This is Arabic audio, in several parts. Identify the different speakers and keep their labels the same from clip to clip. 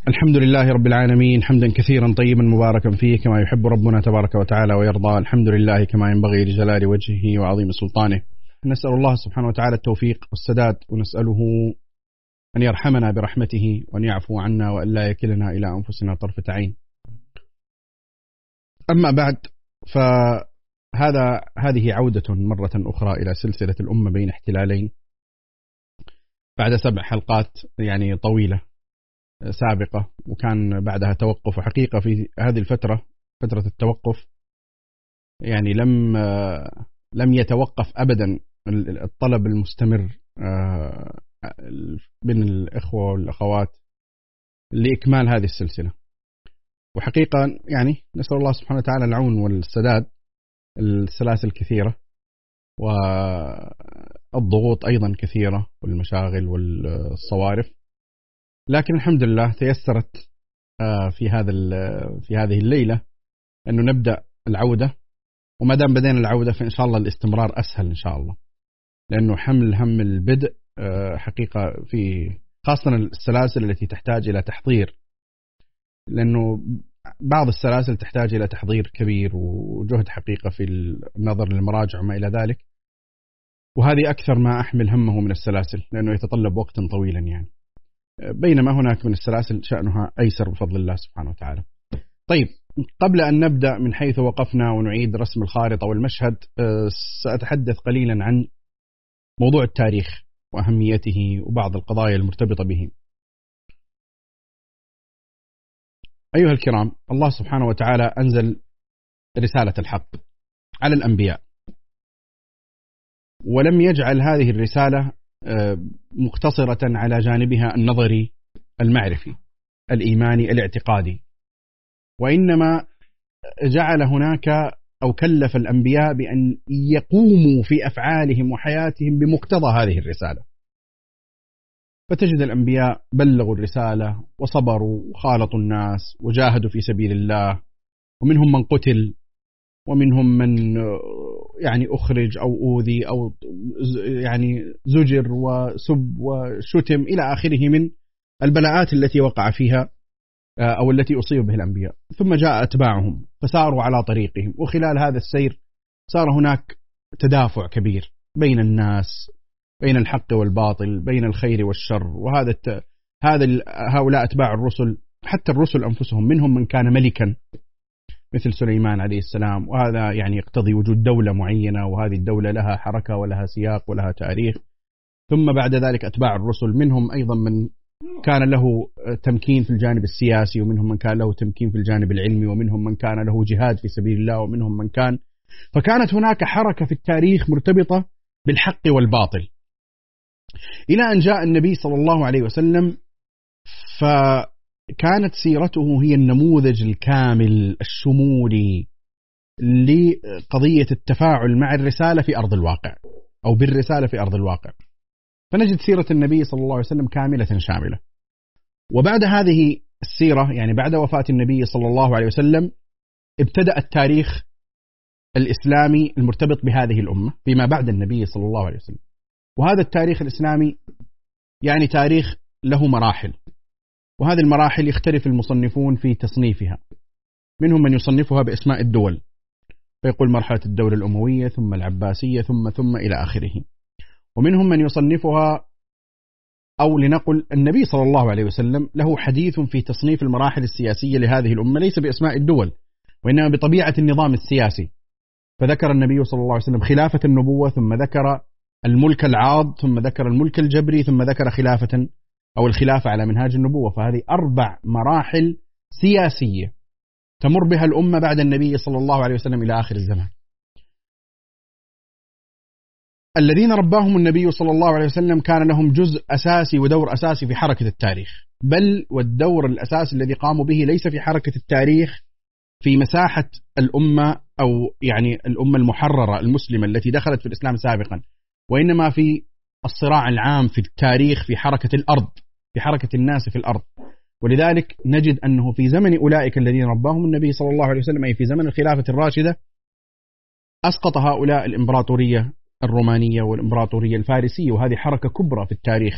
Speaker 1: الحمد لله رب العالمين، حمدا كثيرا طيبا مباركا فيه كما يحب ربنا تبارك وتعالى ويرضى. الحمد لله كما ينبغي لجلال وجهه وعظيم سلطانه. نسأل الله سبحانه وتعالى التوفيق والسداد، ونسأله أن يرحمنا برحمته وأن يعفو عنا وأن لا يكلنا إلى أنفسنا طرفة عين. أما بعد، هذه عودة مرة أخرى إلى سلسلة الأمة بين احتلالين بعد 7 حلقات يعني طويلة سابقة، وكان بعدها توقف. وحقيقة في هذه فترة التوقف يعني لم يتوقف أبدا الطلب المستمر بين الإخوة والأخوات لإكمال هذه السلسلة. وحقيقة يعني نسأل الله سبحانه وتعالى العون والسداد. السلاسل كثيرة والضغوط أيضا كثيرة والمشاغل والصوارف، لكن الحمد لله تيسرت في هذه الليلة أنه نبدأ العودة. وما دام بدينا العودة فإن شاء الله الاستمرار أسهل إن شاء الله، لأنه حمل هم البدء حقيقة في خاصة السلاسل التي تحتاج إلى تحضير، لأنه بعض السلاسل تحتاج إلى تحضير كبير وجهد حقيقة في النظر للمراجع وما إلى ذلك، وهذه أكثر ما أحمل همه من السلاسل لأنه يتطلب وقتا طويلا يعني، بينما هناك من السلاسل شأنها أيسر بفضل الله سبحانه وتعالى. طيب، قبل أن نبدأ من حيث وقفنا ونعيد رسم الخارطة والمشهد، سأتحدث قليلا عن موضوع التاريخ وأهميته وبعض القضايا المرتبطة به. أيها الكرام، الله سبحانه وتعالى أنزل رسالة الحق على الأنبياء، ولم يجعل هذه الرسالة مقتصرة على جانبها النظري المعرفي الإيماني الاعتقادي، وإنما جعل هناك أو كلف الأنبياء بأن يقوموا في أفعالهم وحياتهم بمقتضى هذه الرسالة. فتجد الأنبياء بلغوا الرسالة وصبروا وخالطوا الناس وجاهدوا في سبيل الله، ومنهم من قتل ومنهم من يعني أخرج أو أوذي أو يعني زجر وسب وشتم إلى آخره من البلاءات التي وقع فيها أو التي أصيب به الأنبياء. ثم جاء أتباعهم فساروا على طريقهم، وخلال هذا السير صار هناك تدافع كبير بين الناس، بين الحق والباطل، بين الخير والشر. هؤلاء أتباع الرسل، حتى الرسل أنفسهم منهم من كان ملكا مثل سليمان عليه السلام، وهذا يعني يقتضي وجود دولة معينة، وهذه الدولة لها حركة ولها سياق ولها تاريخ. ثم بعد ذلك أتباع الرسل منهم أيضا من كان له تمكين في الجانب السياسي، ومنهم من كان له تمكين في الجانب العلمي، ومنهم من كان له جهاد في سبيل الله، ومنهم من كان. فكانت هناك حركة في التاريخ مرتبطة بالحق والباطل، إلى أن جاء النبي صلى الله عليه وسلم، فكانت سيرته هي النموذج الكامل الشمولي لقضية التفاعل مع الرسالة في أرض الواقع أو بالرسالة في أرض الواقع. فنجد سيرة النبي صلى الله عليه وسلم كاملة شاملة. وبعد هذه السيرة يعني بعد وفاة النبي صلى الله عليه وسلم ابتدأ التاريخ الإسلامي المرتبط بهذه الأمة فيما بعد النبي صلى الله عليه وسلم. وهذا التاريخ الإسلامي يعني تاريخ له مراحل، وهذه المراحل يختلف المصنفون في تصنيفها. منهم من يصنفها بأسماء الدول، فيقول مرحلة الدولة الأموية ثم العباسية ثم إلى آخره. ومنهم من يصنفها أو لنقل النبي صلى الله عليه وسلم له حديث في تصنيف المراحل السياسية لهذه الأمة، ليس بأسماء الدول وإنما بطبيعة النظام السياسي. فذكر النبي صلى الله عليه وسلم خلافة النبوة، ثم ذكر الملك العاض، ثم ذكر الملك الجبري، ثم ذكر خلافة أو الخلافة على منهاج النبوة. فهذه 4 مراحل سياسية تمر بها الأمة بعد النبي صلى الله عليه وسلم إلى آخر الزمان. الذين رباهم النبي صلى الله عليه وسلم كان لهم جزء أساسي ودور أساسي في حركة التاريخ، بل والدور الأساسي الذي قاموا به ليس في حركة التاريخ في مساحة الأمة أو يعني الأمة المحررة المسلمة التي دخلت في الإسلام سابقا، وإنما في الصراع العام في التاريخ، في حركة الأرض، في حركة الناس في الأرض. ولذلك نجد أنه في زمن أولئك الذين رباهم النبي صلى الله عليه وسلم، أي في زمن الخلافة الراشدة، أسقط هؤلاء الإمبراطورية الرومانية والإمبراطورية الفارسية، وهذه حركة كبرى في التاريخ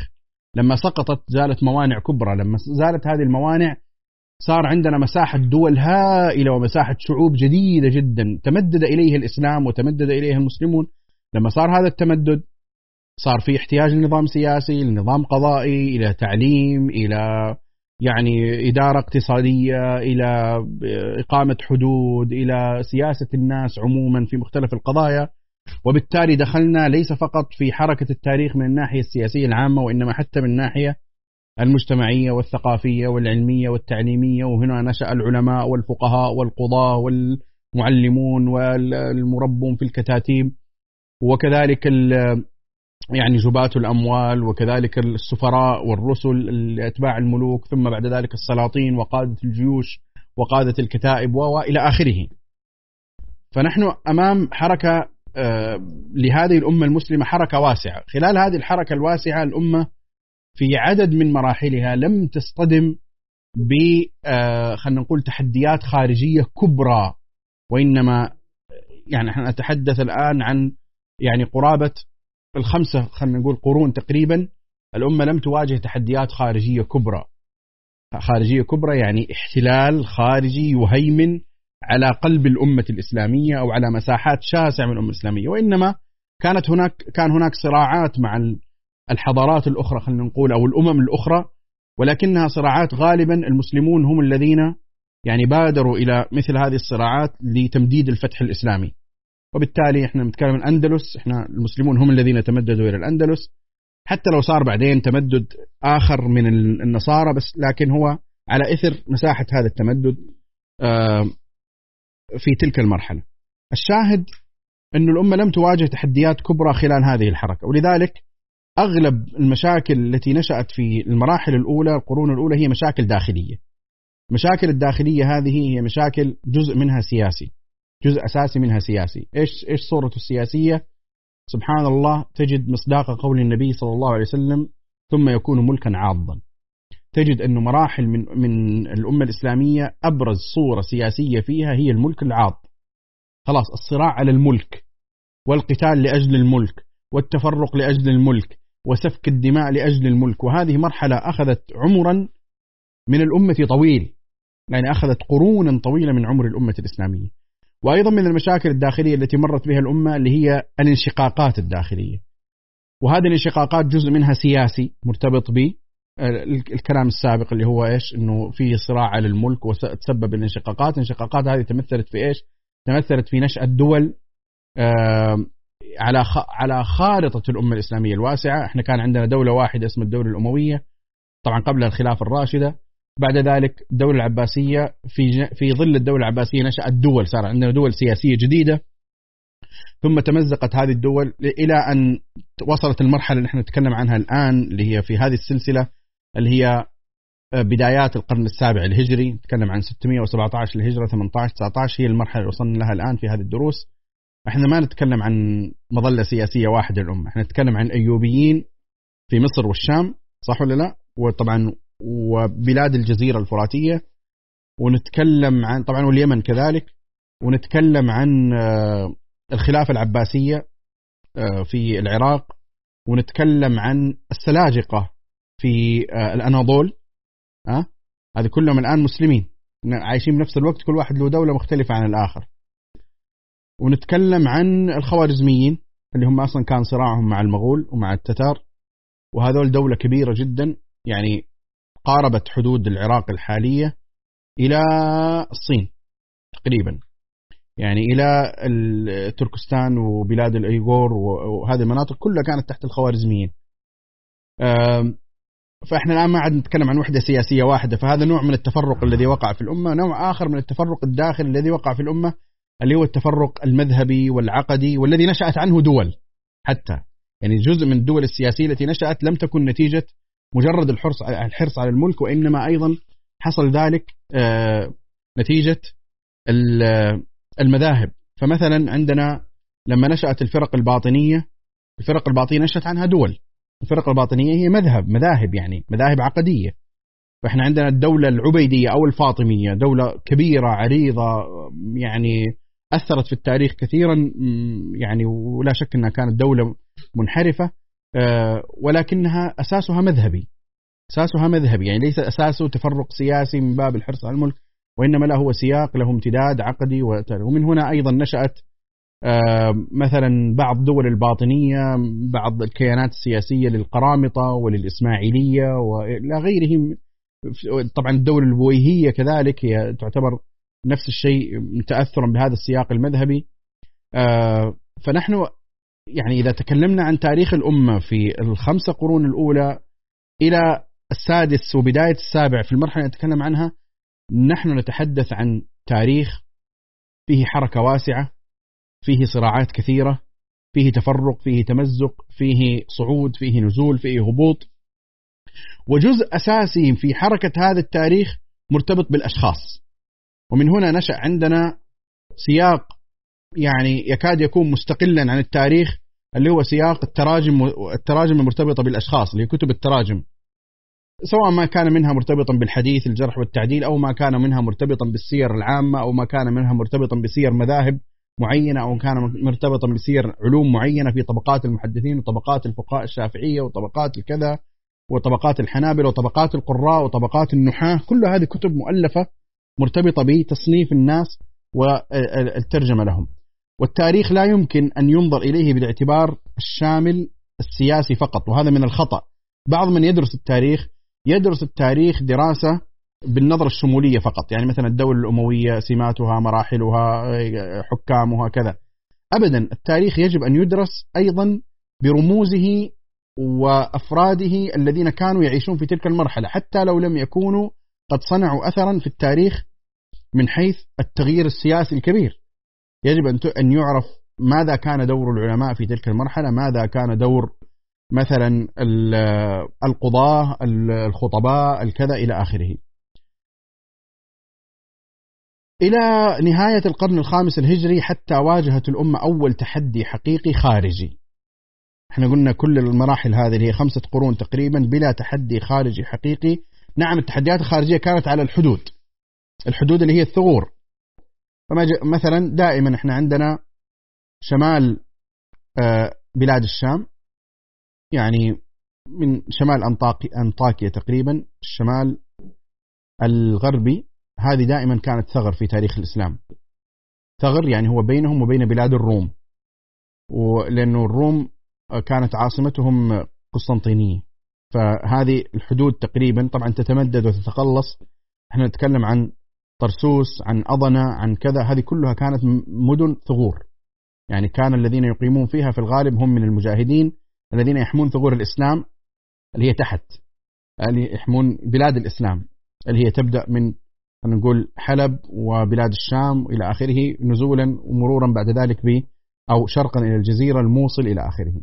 Speaker 1: لما سقطت زالت موانع كبرى. لما زالت هذه الموانع صار عندنا مساحة دول هائلة ومساحة شعوب جديدة جدا تمدد إليه الإسلام وتمدد إليه المسلمون. لما صار هذا التمدد صار في احتياج لنظام سياسي، لنظام قضائي، إلى تعليم، إلى يعني إدارة اقتصادية، إلى إقامة حدود، إلى سياسة الناس عموما في مختلف القضايا. وبالتالي دخلنا ليس فقط في حركة التاريخ من الناحية السياسية العامة، وإنما حتى من الناحية المجتمعية والثقافية والعلمية والتعليمية. وهنا نشأ العلماء والفقهاء والقضاة والمعلمون والمربون في الكتاتيب، وكذلك يعني جباة الأموال، وكذلك السفراء والرسل أتباع الملوك، ثم بعد ذلك السلاطين وقادة الجيوش وقادة الكتائب وإلى آخره. فنحن أمام حركة لهذه الأمة المسلمة، حركة واسعة. خلال هذه الحركة الواسعة الأمة في عدد من مراحلها لم تصطدم خلينا نقول تحديات خارجية كبرى، وإنما يعني احنا نتحدث الآن عن يعني قرابة 5 خلينا نقول قرون تقريبا الأمة لم تواجه تحديات خارجية كبرى. خارجية كبرى يعني احتلال خارجي يهيمن على قلب الأمة الإسلامية أو على مساحات شاسعة من الأمة الإسلامية، وإنما كان هناك صراعات مع الحضارات الأخرى خلينا نقول أو الأمم الأخرى، ولكنها صراعات غالبا المسلمون هم الذين يعني بادروا إلى مثل هذه الصراعات لتمديد الفتح الإسلامي. وبالتالي احنا نتكلم عن الأندلس، احنا المسلمون هم الذين تمددوا إلى الأندلس، حتى لو صار بعدين تمدد آخر من النصارى، بس لكن هو على إثر مساحة هذا التمدد في تلك المرحلة. الشاهد أن الأمة لم تواجه تحديات كبرى خلال هذه الحركة، ولذلك أغلب المشاكل التي نشأت في المراحل الأولى القرون الأولى هي مشاكل داخلية. المشاكل الداخلية هذه هي مشاكل جزء منها سياسي، جزء أساسي منها سياسي. إيش صورة السياسية؟ سبحان الله، تجد مصداق قول النبي صلى الله عليه وسلم ثم يكون ملكا عاضا. تجد أنه مراحل من الأمة الإسلامية أبرز صورة سياسية فيها هي الملك العاض. خلاص الصراع على الملك والقتال لأجل الملك والتفرق لأجل الملك وسفك الدماء لأجل الملك. وهذه مرحلة أخذت عمرا من الأمة طويل، يعني أخذت قرونا طويلة من عمر الأمة الإسلامية. وأيضا من المشاكل الداخلية التي مرت بها الأمة اللي هي الانشقاقات الداخلية، وهذه الانشقاقات جزء منها سياسي مرتبط بالكلام السابق اللي هو إيش، إنه في صراع على الملك وتسبب الانشقاقات. الانشقاقات هذه تمثلت في إيش؟ تمثلت في نشأة دول على خارطة الأمة الإسلامية الواسعة. احنا كان عندنا دولة واحدة اسمها الدولة الأموية، طبعا قبل الخلافة الراشدة. بعد ذلك الدولة العباسية، في ظل الدولة العباسية نشأت دول، صار عندنا دول سياسية جديدة، ثم تمزقت هذه الدول إلى أن وصلت المرحلة اللي احنا نتكلم عنها الآن، اللي هي في هذه السلسلة اللي هي بدايات القرن السابع الهجري. نتكلم عن 617 الهجرة، 18 19 هي المرحلة اللي وصلنا لها الآن في هذه الدروس. احنا ما نتكلم عن مظلة سياسية واحدة للأمة، احنا نتكلم عن أيوبيين في مصر والشام، صح ولا لا؟ وطبعا وبلاد الجزيرة الفراتية، ونتكلم عن طبعا واليمن كذلك، ونتكلم عن الخلافة العباسية في العراق، ونتكلم عن السلاجقة في الأناضول. هذه كلهم الآن مسلمين عايشين بنفس الوقت، كل واحد له دولة مختلفة عن الآخر. ونتكلم عن الخوارزميين اللي هم أصلا كان صراعهم مع المغول ومع التتار، وهذول دولة كبيرة جدا، يعني قاربت حدود العراق الحالية إلى الصين تقريبا، يعني إلى تركستان وبلاد الأيغور، وهذه المناطق كلها كانت تحت الخوارزميين. فإحنا الآن ما عاد نتكلم عن وحدة سياسية واحدة، فهذا نوع من التفرق الذي وقع في الأمة. نوع آخر من التفرق الداخلي الذي وقع في الأمة اللي هو التفرق المذهبي والعقدي، والذي نشأت عنه دول، حتى يعني جزء من الدول السياسية التي نشأت لم تكن نتيجة مجرد الحرص على الملك، وإنما أيضا حصل ذلك نتيجة المذاهب. فمثلا عندنا لما نشأت الفرق الباطنية نشأت عنها دول. الفرق الباطنية هي مذاهب، يعني مذاهب عقدية. فإحنا عندنا الدولة العبيدية أو الفاطمية، دولة كبيرة عريضة، يعني أثرت في التاريخ كثيرا، يعني ولا شك أنها كانت دولة منحرفة، ولكنها أساسها مذهبي، أساسها مذهبي، يعني ليس أساسه تفرق سياسي من باب الحرص على الملك، وإنما له هو سياق، له امتداد عقدي. ومن هنا أيضا نشأت مثلا بعض دول الباطنية، بعض الكيانات السياسية للقرامطة وللإسماعيلية وإلى غيرهم. طبعا الدولة البويهية كذلك هي تعتبر نفس الشيء تأثرا بهذا السياق المذهبي. فنحن يعني إذا تكلمنا عن تاريخ الأمة في ال5 قرون الأولى إلى السادس وبداية السابع في المرحلة اللي نتكلم عنها، نحن نتحدث عن تاريخ فيه حركة واسعة، فيه صراعات كثيرة، فيه تفرق، فيه تمزق، فيه صعود، فيه نزول، فيه هبوط. وجزء أساسي في حركة هذا التاريخ مرتبط بالأشخاص. ومن هنا نشأ عندنا سياق يعني يكاد يكون مستقلا عن التاريخ، اللي هو سياق التراجم المرتبطة بالأشخاص، اللي هي كتب التراجم، سواء ما كان منها مرتبطا بالحديث الجرح والتعديل، أو ما كان منها مرتبطا بالسير العامة، أو ما كان منها مرتبطا بسير مذاهب معينة، أو كان مرتبطا بسير علوم معينة في طبقات المحدثين وطبقات الفقهاء الشافعية وطبقات الكذا وطبقات الحنابلة وطبقات القراء وطبقات النحاة. كل هذه كتب مؤلفة مرتبطة بتصنيف الناس والترجمة لهم. والتاريخ لا يمكن أن ينظر إليه بالاعتبار الشامل السياسي فقط، وهذا من الخطأ. بعض من يدرس التاريخ دراسة بالنظرة الشمولية فقط، يعني مثلا الدولة الأموية، سماتها، مراحلها، حكامها، كذا. أبدا، التاريخ يجب أن يدرس أيضا برموزه وأفراده الذين كانوا يعيشون في تلك المرحلة، حتى لو لم يكونوا قد صنعوا أثرا في التاريخ من حيث التغيير السياسي الكبير. يجب أن يعرف ماذا كان دور العلماء في تلك المرحلة، ماذا كان دور مثلا القضاة، الخطباء، الكذا إلى آخره. إلى نهاية القرن الخامس الهجري حتى واجهت الأمة أول تحدي حقيقي خارجي. احنا قلنا كل المراحل هذه اللي هي 5 قرون تقريبا بلا تحدي خارجي حقيقي. نعم، التحديات الخارجية كانت على الحدود اللي هي الثغور. مثلا دائما احنا عندنا شمال بلاد الشام، يعني من شمال أنطاكيا تقريبا، الشمال الغربي، هذه دائما كانت ثغر في تاريخ الإسلام. ثغر يعني هو بينهم وبين بلاد الروم، ولأنه الروم كانت عاصمتهم قسطنطينية. فهذه الحدود تقريبا طبعا تتمدد وتتقلص. احنا نتكلم عن طرسوس، عن أضنة، عن كذا، هذه كلها كانت مدن ثغور، يعني كان الذين يقيمون فيها في الغالب هم من المجاهدين الذين يحمون ثغور الإسلام اللي هي تحت، اللي يحمون بلاد الإسلام اللي هي تبدأ من نقول حلب وبلاد الشام إلى آخره، نزولا ومرورا بعد ذلك أو شرقا إلى الجزيرة، الموصل إلى آخره.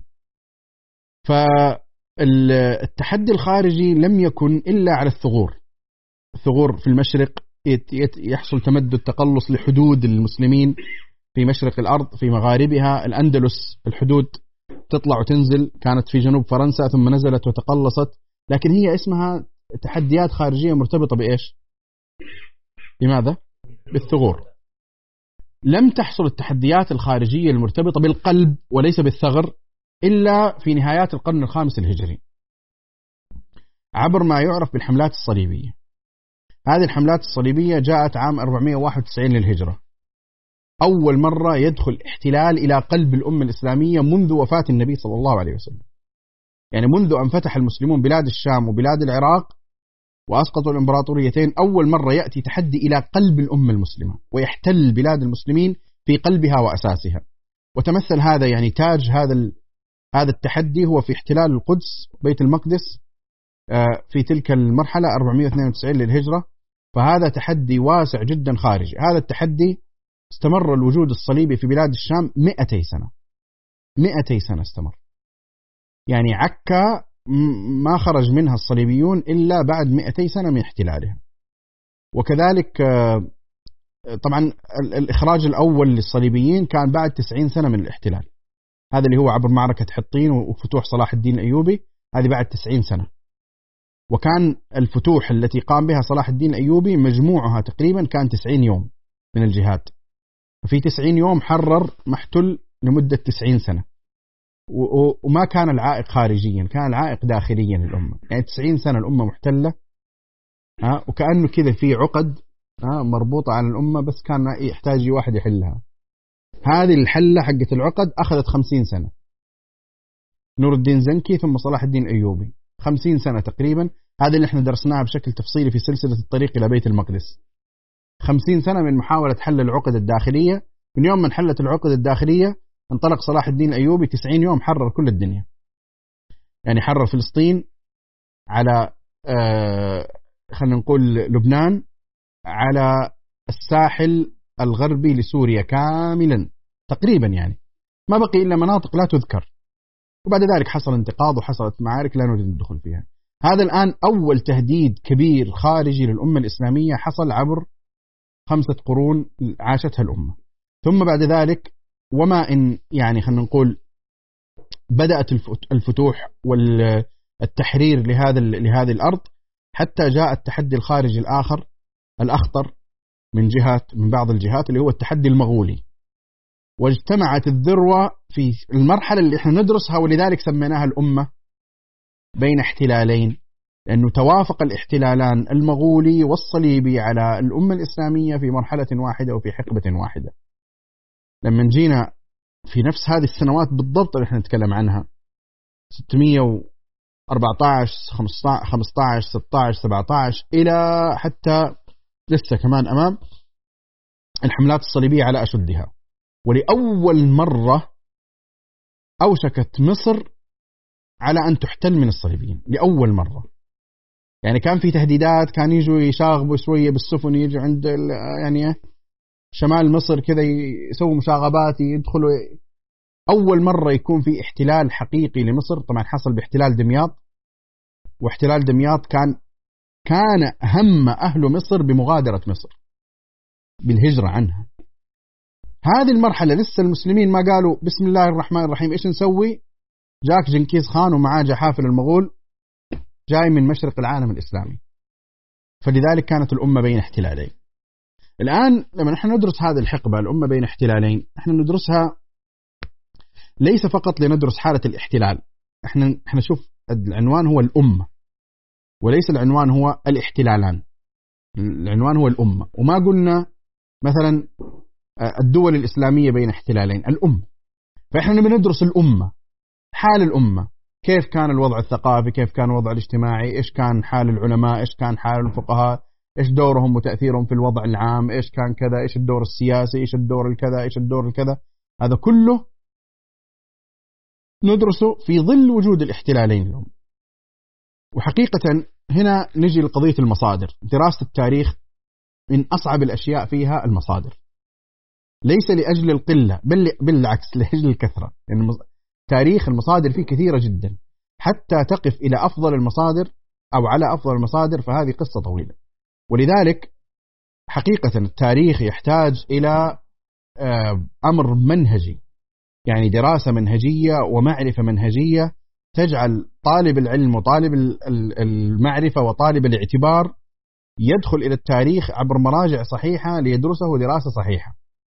Speaker 1: فالتحدي الخارجي لم يكن إلا على الثغور في المشرق، يحصل تمدد تقلص لحدود المسلمين في مشرق الأرض، في مغاربها الأندلس الحدود تطلع وتنزل، كانت في جنوب فرنسا ثم نزلت وتقلصت، لكن هي اسمها تحديات خارجية مرتبطة بإيش؟ لماذا؟ بالثغور. لم تحصل التحديات الخارجية المرتبطة بالقلب وليس بالثغر إلا في نهايات القرن الخامس الهجري عبر ما يعرف بالحملات الصليبية. هذه الحملات الصليبية جاءت عام 491 للهجرة، أول مرة يدخل احتلال إلى قلب الأمة الإسلامية منذ وفاة النبي صلى الله عليه وسلم. يعني منذ أن فتح المسلمون بلاد الشام وبلاد العراق وأسقطوا الإمبراطوريتين، أول مرة يأتي تحدي إلى قلب الأمة المسلمة ويحتل بلاد المسلمين في قلبها وأساسها. وتمثل هذا، يعني تاج هذا التحدي هو في احتلال القدس، بيت المقدس، في تلك المرحلة 492 للهجرة. فهذا تحدي واسع جدا خارجي. هذا التحدي استمر الوجود الصليبي في بلاد الشام 200 سنة. 200 سنة استمر، يعني عكا ما خرج منها الصليبيون إلا بعد 200 سنة من احتلالها. وكذلك طبعا الإخراج الأول للصليبيين كان بعد 90 سنة من الاحتلال، هذا اللي هو عبر معركة حطين وفتوح صلاح الدين الأيوبي، هذه بعد 90 سنة. وكان الفتوح التي قام بها صلاح الدين الأيوبي مجموعها تقريبا كان 90 يوم من الجهاد، في 90 يوم حرر محتل لمدة 90 سنة. وما كان العائق خارجيا، كان العائق داخليا للأمة. يعني 90 سنة الأمة محتلة، وكأنه كذا في عقد مربوطة على الأمة، بس كان يحتاج واحد يحلها. هذه الحلة حقت العقد أخذت 50 سنة، نور الدين زنكي ثم صلاح الدين الأيوبي، 50 سنة تقريبا. هذا اللي احنا درسناه بشكل تفصيلي في سلسلة الطريق إلى بيت المقدس. 50 سنة من محاولة حل العقد الداخلية. من يوم من حلت العقد الداخلية انطلق صلاح الدين الأيوبي 90 يوم حرر كل الدنيا. يعني حرر فلسطين، على خلينا نقول لبنان، على الساحل الغربي لسوريا كاملا تقريبا، يعني ما بقي إلا مناطق لا تذكر. وبعد ذلك حصل انتقاض وحصلت معارك لا نريد الدخول فيها. هذا الآن أول تهديد كبير خارجي للأمة الإسلامية حصل عبر 5 قرون عاشتها الأمة. ثم بعد ذلك وما إن يعني خلينا نقول بدأت الفتوح والتحرير لهذه الأرض، حتى جاء التحدي الخارجي الآخر الأخطر من بعض الجهات، اللي هو التحدي المغولي. واجتمعت الذروة في المرحلة اللي احنا ندرسها، ولذلك سميناها الأمة بين احتلالين، لأنه توافق الاحتلالان المغولي والصليبي على الأمة الإسلامية في مرحلة واحدة وفي حقبة واحدة. لما جينا في نفس هذه السنوات بالضبط اللي احنا نتكلم عنها، 614 15 16 17 إلى حتى لسه كمان أمام الحملات الصليبية على أشدها. ولأول مرة أوشكت مصر على أن تحتل من الصليبيين لأول مرة. يعني كان في تهديدات، كان يجوا يشاغبوا شوية بالسفن، يجوا عند يعني شمال مصر كذا يسووا مشاغبات، يدخلوا. أول مرة يكون في احتلال حقيقي لمصر. طبعا حصل باحتلال دمياط، واحتلال دمياط كان هم أهل مصر بمغادرة مصر، بالهجرة عنها. هذه المرحلة لسه المسلمين ما قالوا بسم الله الرحمن الرحيم إيش نسوي، جاك جنكيز خان ومعاه جحافل المغول جاي من مشرق العالم الإسلامي. فلذلك كانت الأمة بين احتلالين. الآن لما نحن ندرس هذه الحقبة الأمة بين احتلالين، نحن ندرسها ليس فقط لندرس حالة الاحتلال. احنا شوف العنوان هو الأمة، وليس العنوان هو الاحتلالان. العنوان هو الأمة. وما قلنا مثلا الدول الإسلامية بين احتلالين، الأمة. فإحنا بندرس الأمة، حال الأمة، كيف كان الوضع الثقافي، كيف كان الوضع الاجتماعي، إيش كان حال العلماء، إيش كان حال الفقهاء، إيش دورهم وتأثيرهم في الوضع العام، إيش كان كذا، إيش الدور السياسي، إيش الدور الكذا، إيش الدور الكذا. هذا كله ندرسه في ظل وجود الاحتلالين لهم. وحقيقة هنا نجي لقضية المصادر. دراسة التاريخ من أصعب الأشياء فيها المصادر، ليس لأجل القلة بل بالعكس لأجل الكثرة. يعني تاريخ المصادر فيه كثيرة جدا، حتى تقف إلى أفضل المصادر أو على أفضل المصادر فهذه قصة طويلة. ولذلك حقيقة التاريخ يحتاج إلى أمر منهجي، يعني دراسة منهجية ومعرفة منهجية تجعل طالب العلم وطالب المعرفة وطالب الاعتبار يدخل إلى التاريخ عبر مراجع صحيحة ليدرسه دراسة صحيحة.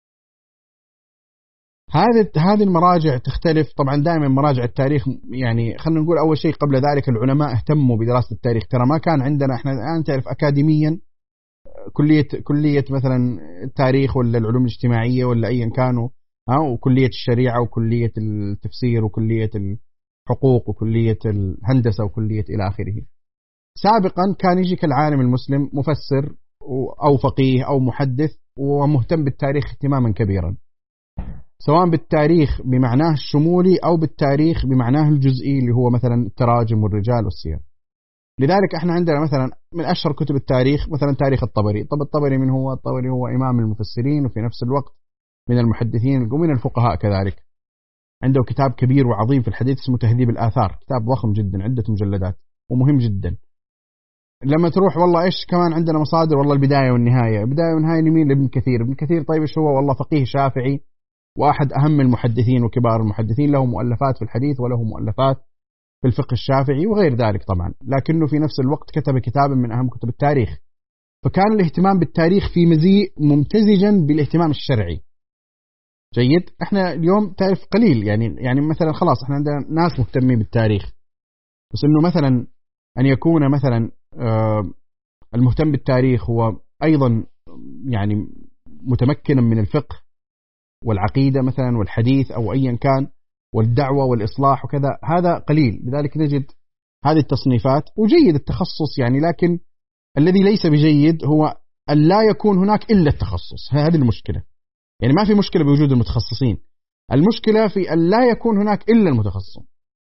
Speaker 1: هذه المراجع تختلف طبعا دائما. مراجع التاريخ يعني خلينا نقول أول شيء قبل ذلك العلماء اهتموا بدراسة التاريخ. ترى ما كان عندنا احنا الآن تعرف أكاديميا كلية مثلا التاريخ ولا العلوم الاجتماعية ولا أيا كانوا، وكلية الشريعة وكلية التفسير وكلية الحقوق وكلية الهندسة وكلية إلى آخره. سابقا كان يجيك العالم المسلم مفسر أو فقيه أو محدث ومهتم بالتاريخ اهتماما كبيرا، سواء بالتاريخ بمعناه الشمولي أو بالتاريخ بمعناه الجزئي اللي هو مثلا التراجم والرجال والسير. لذلك احنا عندنا مثلا من أشهر كتب التاريخ مثلا تاريخ الطبري. طب الطبري من هو؟ الطبري هو إمام المفسرين وفي نفس الوقت من المحدثين ومن الفقهاء كذلك. عنده كتاب كبير وعظيم في الحديث اسمه تهذيب الآثار، كتاب ضخم جدا عدة مجلدات ومهم جدا. لما تروح والله إيش كمان عندنا مصادر، والله البداية والنهاية. البداية والنهاية لمين؟ لابن كثير. ابن كثير طيب إيش هو؟ والله فقيه شافعي وأحد أهم المحدثين وكبار المحدثين، له مؤلفات في الحديث وله مؤلفات في الفقه الشافعي وغير ذلك طبعا، لكنه في نفس الوقت كتب كتابا من أهم كتب التاريخ. فكان الاهتمام بالتاريخ في مزيج ممتزجا بالاهتمام الشرعي. جيد. احنا اليوم تعرف قليل، يعني مثلا خلاص احنا عندنا ناس مهتمين بالتاريخ، بس انه مثلا ان يكون مثلا المهتم بالتاريخ هو ايضا يعني متمكنا من الفقه والعقيدة مثلا والحديث او ايا كان والدعوة والاصلاح وكذا، هذا قليل. لذلك نجد هذه التصنيفات. وجيد التخصص يعني، لكن الذي ليس بجيد هو أن لا يكون هناك إلا التخصص. هذه المشكلة. يعني ما في مشكلة بوجود المتخصصين، المشكلة في أن لا يكون هناك إلا المتخصص.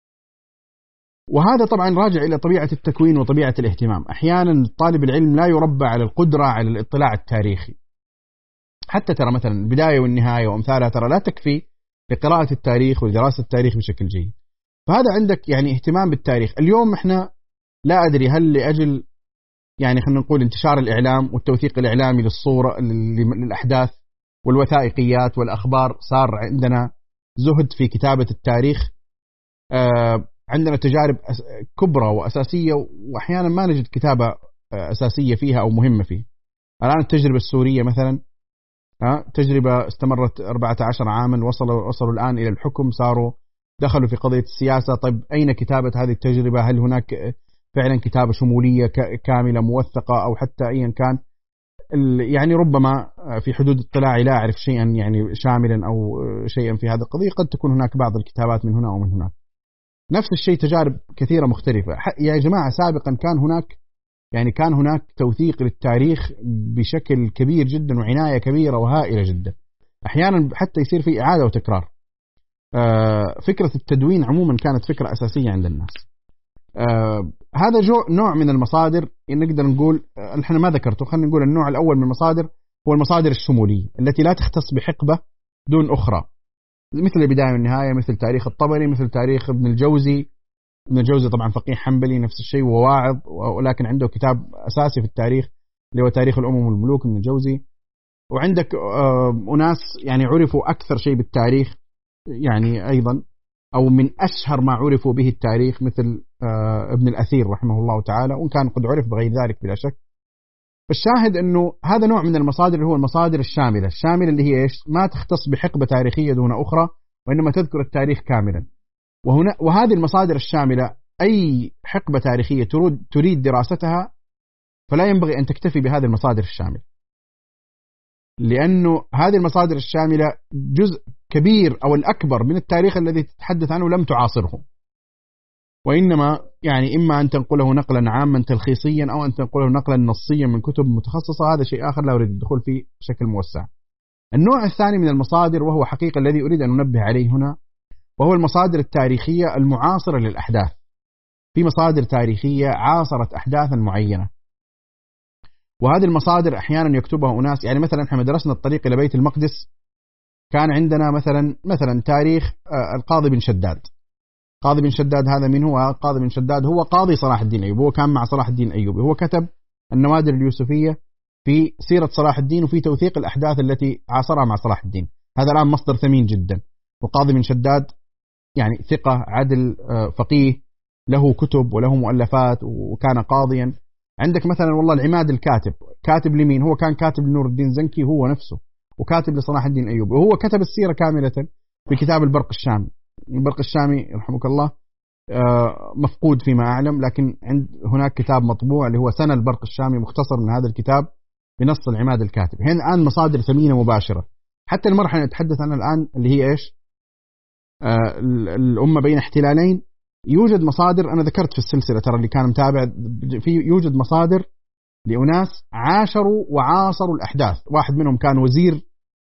Speaker 1: وهذا طبعا راجع إلى طبيعة التكوين وطبيعة الاهتمام. أحيانا طالب العلم لا يربى على القدرة على الاطلاع التاريخي. حتى ترى مثلا البداية والنهاية وأمثالها ترى لا تكفي لقراءة التاريخ ودراسة التاريخ بشكل جيد. فهذا عندك يعني اهتمام بالتاريخ. اليوم احنا لا أدري هل لأجل يعني خلينا نقول انتشار الإعلام والتوثيق الإعلامي للصورة للأحداث والوثائقيات والأخبار صار عندنا زهد في كتابة التاريخ. عندنا تجارب كبرى وأساسية، وأحيانا ما نجد كتابة أساسية فيها أو مهمة فيه. الآن التجربة السورية مثلا تجربة استمرت 14 عاما، وصلوا الآن إلى الحكم، صاروا دخلوا في قضية السياسة. طيب أين كتابة هذه التجربة؟ هل هناك فعلا كتابة شمولية كاملة موثقة أو حتى أيا كان؟ يعني ربما في حدود اطلاعي لا أعرف شيئا يعني شاملا أو شيئا في هذه القضية. قد تكون هناك بعض الكتابات من هنا أو من هناك. نفس الشيء تجارب كثيرة مختلفة. يا جماعة سابقا كان هناك توثيق للتاريخ بشكل كبير جدا وعناية كبيرة وهائلة جدا. أحيانا حتى يصير في إعادة وتكرار. فكرة التدوين عموما كانت فكرة أساسية عند الناس. هذا نوع من المصادر نقدر نقول احنا ما ذكرته. خلينا نقول النوع الأول من المصادر هو المصادر الشمولية التي لا تختص بحقبة دون أخرى، مثل البداية والنهاية، مثل تاريخ الطبري، مثل تاريخ ابن الجوزي. ابن الجوزي طبعا فقيه حنبلي نفس الشيء وواعظ، ولكن عنده كتاب أساسي في التاريخ اللي هو تاريخ الأمم والملوك ابن الجوزي. وعندك أناس يعني عرفوا أكثر شيء بالتاريخ يعني أيضا، أو من أشهر ما عرفوا به التاريخ مثل ابن الأثير رحمه الله تعالى، وإن كان قد عرف بغير ذلك بلا شك. فالشاهد أنه هذا نوع من المصادر اللي هو المصادر الشاملة اللي هي إيش؟ ما تختص بحقبة تاريخية دون أخرى، وإنما تذكر التاريخ كاملا. وهذه المصادر الشاملة أي حقبة تاريخية تريد دراستها فلا ينبغي أن تكتفي بهذه المصادر الشاملة، لأنه هذه المصادر الشاملة جزء كبير أو الأكبر من التاريخ الذي تتحدث عنه لم تعاصره، وإنما يعني إما أن تنقله نقلا عاما تلخيصيا أو أن تنقله نقلا نصيا من كتب متخصصة. هذا شيء آخر لا أريد الدخول فيه بشكل موسع. النوع الثاني من المصادر، وهو حقيقة الذي أريد أن ننبه عليه هنا، وهو المصادر التاريخية المعاصرة للأحداث. في مصادر تاريخية عاصرت أحداثا معينة، وهذه المصادر أحيانا يكتبها أناس. يعني مثلا احنا درسنا الطريق إلى بيت المقدس، كان عندنا مثلا تاريخ القاضي بن شداد. قاضي بن شداد هذا من هو؟ قاضي بن شداد هو قاضي صلاح الدين الأيوبي، هو كان مع صلاح الدين الأيوبي، هو كتب النوادر اليوسفية في سيرة صلاح الدين وفي توثيق الأحداث التي عاصرها مع صلاح الدين. هذا الآن مصدر ثمين جدا. وقاضي بن شداد يعني ثقة عدل فقيه، له كتب وله مؤلفات وكان قاضيا. عندك مثلا والله العماد الكاتب، كاتب لمين؟ هو كان كاتب لنور الدين زنكي هو نفسه، وكاتب لصلاح الدين الأيوبي، وهو كتب السيرة كاملة في كتاب البرق الشامي. البرق الشامي رحمك الله مفقود فيما أعلم، لكن هناك كتاب مطبوع اللي هو سنة البرق الشامي، مختصر من هذا الكتاب بنص العماد الكاتب. هنا الآن مصادر ثمينة مباشرة. حتى المرحلة نتحدث عنها الآن اللي هي إيش؟ الأمة بين احتلالين. يوجد مصادر، أنا ذكرت في السلسلة ترى اللي كان متابع، يوجد مصادر لأناس عاشروا وعاصروا الأحداث. واحد منهم كان وزير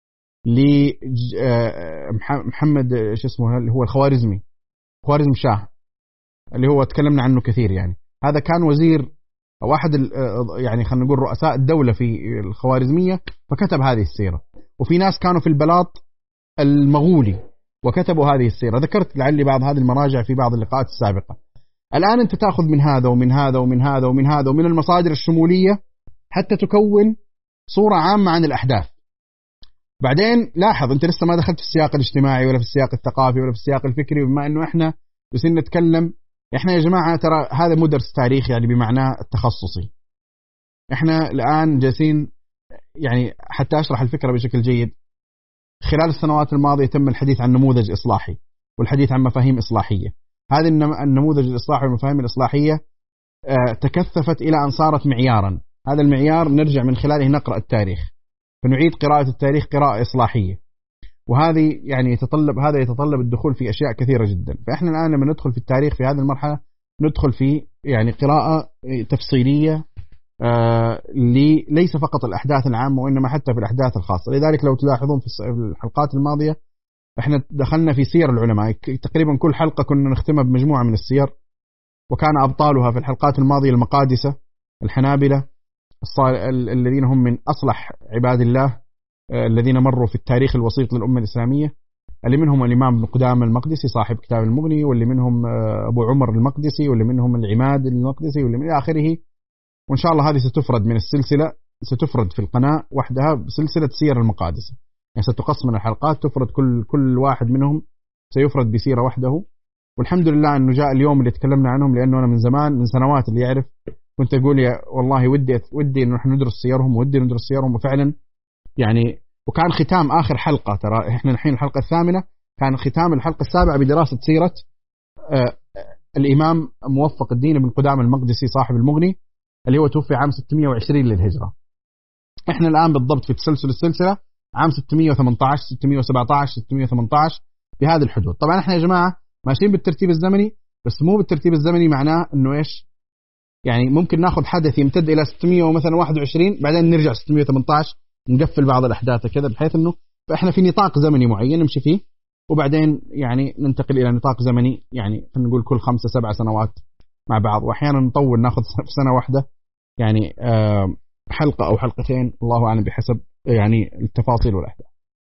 Speaker 1: لمحمد شو اسمه اللي هو الخوارزمي، خوارزم شاه اللي هو تكلمنا عنه كثير. يعني هذا كان وزير واحد يعني خلينا نقول رؤساء الدولة في الخوارزمية، فكتب هذه السيرة. وفي ناس كانوا في البلاط المغولي وكتبوا هذه السيرة. ذكرت لعلي بعض هذه المراجع في بعض اللقاءات السابقة. الآن أنت تأخذ من هذا ومن هذا ومن هذا ومن هذا ومن المصادر الشمولية حتى تكون صورة عامة عن الأحداث. بعدين لاحظ أنت لسه ما دخلت في السياق الاجتماعي ولا في السياق الثقافي ولا في السياق الفكري، بما أنه إحنا بس نتكلم. إحنا يا جماعة ترى هذا مو درس تاريخ يعني بمعناه التخصصي. إحنا الآن جالسين يعني حتى أشرح الفكرة بشكل جيد. خلال السنوات الماضية تم الحديث عن نموذج إصلاحي والحديث عن مفاهيم إصلاحية. هذه النموذج الإصلاحي والمفاهيم الإصلاحية تكثفت إلى أن صارت معيارا. هذا المعيار نرجع من خلاله نقرأ التاريخ، فنعيد قراءة التاريخ قراءة إصلاحية، وهذه يعني يتطلب الدخول في أشياء كثيرة جدا. فإحنا الآن لما ندخل في التاريخ في هذه المرحلة ندخل في يعني قراءة تفصيلية ليس فقط الأحداث العامة وإنما حتى في الأحداث الخاصة. لذلك لو تلاحظون في الحلقات الماضية إحنا دخلنا في سير العلماء، تقريبا كل حلقة كنا نختمها بمجموعة من السير، وكان أبطالها في الحلقات الماضية المقادسة الحنابلة الذين هم من أصلح عباد الله الذين مروا في التاريخ الوسيط للأمة الإسلامية، اللي منهم الإمام ابن قدامة المقدسي صاحب كتاب المغني، واللي منهم أبو عمر المقدسي، واللي منهم العماد المقدسي، واللي من آخره. وإن شاء الله هذه ستفرد من السلسلة، ستفرد في القناة وحدها بسلسلة سير المقادسة، يعني ستقسم من الحلقات تفرد كل واحد منهم سيفرد بسيرة وحده. والحمد لله أنه جاء اليوم اللي تكلمنا عنهم، لأنه أنا من زمان من سنوات اللي يعرف كنت أقول يا والله ودي إنه نحن ندرس سيرهم، وفعلا يعني. وكان ختام آخر حلقة، ترى إحنا الحين الحلقة الثامنة، كان ختام الحلقة السابعة بدراسة سيرة الإمام موفق الدين بن قدامة المقدسي صاحب المغني اللي هو توفي عام 620 للهجرة. إحنا الآن بالضبط في تسلسل السلسلة عام 618 617 618 بهذه الحدود. طبعا إحنا يا جماعة ماشيين بالترتيب الزمني، بس مو بالترتيب الزمني معناه إنه إيش يعني ممكن ناخذ حدث يمتد إلى 621 بعدين نرجع 618 نقفل بعض الأحداث كذا، بحيث إنه فإحنا في نطاق زمني معين نمشي فيه، وبعدين يعني ننتقل إلى نطاق زمني يعني نقول كل 5-7 سنوات مع بعض، وأحيانا نطول ناخذ في سنة واحدة يعني حلقة أو حلقتين، الله أعلم بحسب يعني التفاصيل والأحداث.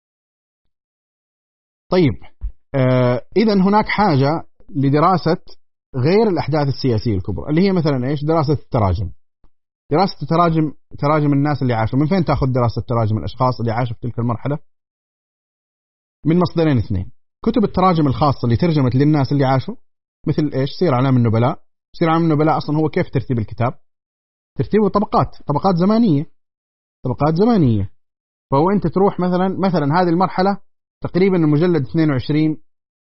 Speaker 1: طيب إذا هناك حاجة لدراسة غير الأحداث السياسية الكبرى اللي هي مثلا إيش؟ دراسة التراجم. دراسة تراجم الناس اللي عاشوا. من فين تأخذ دراسة تراجم الأشخاص اللي عاشوا في تلك المرحلة؟ من مصدرين اثنين: كتب التراجم الخاصة اللي ترجمت للناس اللي عاشوا، مثل إيش؟ سير أعلام النبلاء. سير أعلام النبلاء أصلا هو كيف ترتيب الكتاب؟ ترتيبه طبقات زمانية. فهو أنت تروح مثلا هذه المرحلة تقريبا المجلد 22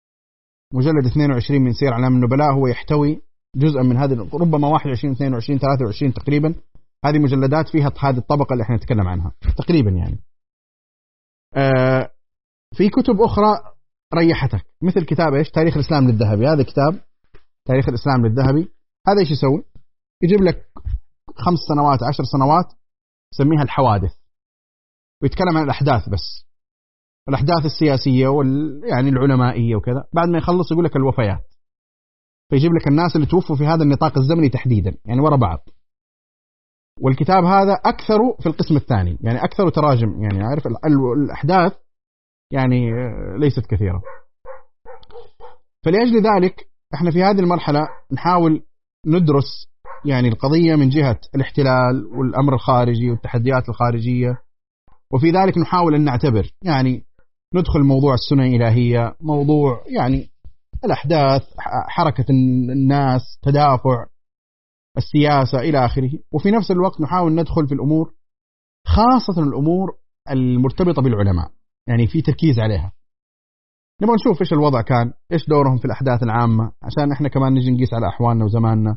Speaker 1: من سير أعلام النبلاء هو يحتوي جزءا من هذه، ربما 21 22 23 تقريبا، هذه مجلدات فيها هذه الطبقة اللي احنا نتكلم عنها تقريبا يعني. في كتب أخرى ريحتك مثل كتاب إيش؟ تاريخ الإسلام للذهبي. هذا كتاب تاريخ الإسلام للذهبي، هذا إيش يسوي؟ يجيب لك 5 سنوات 10 سنوات يسميها الحوادث، ويتكلم عن الأحداث، بس الأحداث السياسية يعني العلمائية وكذا. بعد ما يخلص يقول لك الوفيات، فيجيب لك الناس اللي توفوا في هذا النطاق الزمني تحديدا يعني ورا بعض. والكتاب هذا أكثر في القسم الثاني، يعني أكثر تراجم، يعني عارف الأحداث يعني ليست كثيرة. فلأجل ذلك احنا في هذه المرحلة نحاول ندرس يعني القضية من جهة الاحتلال والأمر الخارجي والتحديات الخارجية، وفي ذلك نحاول أن نعتبر يعني ندخل موضوع السنة الإلهية، موضوع يعني الأحداث، حركة الناس، تدافع، السياسة إلى آخره. وفي نفس الوقت نحاول ندخل في الأمور، خاصة الأمور المرتبطة بالعلماء، يعني في تركيز عليها. نبغى نشوف إيش الوضع كان، إيش دورهم في الأحداث العامة، عشان إحنا كمان نجي نقيس على أحوالنا وزماننا.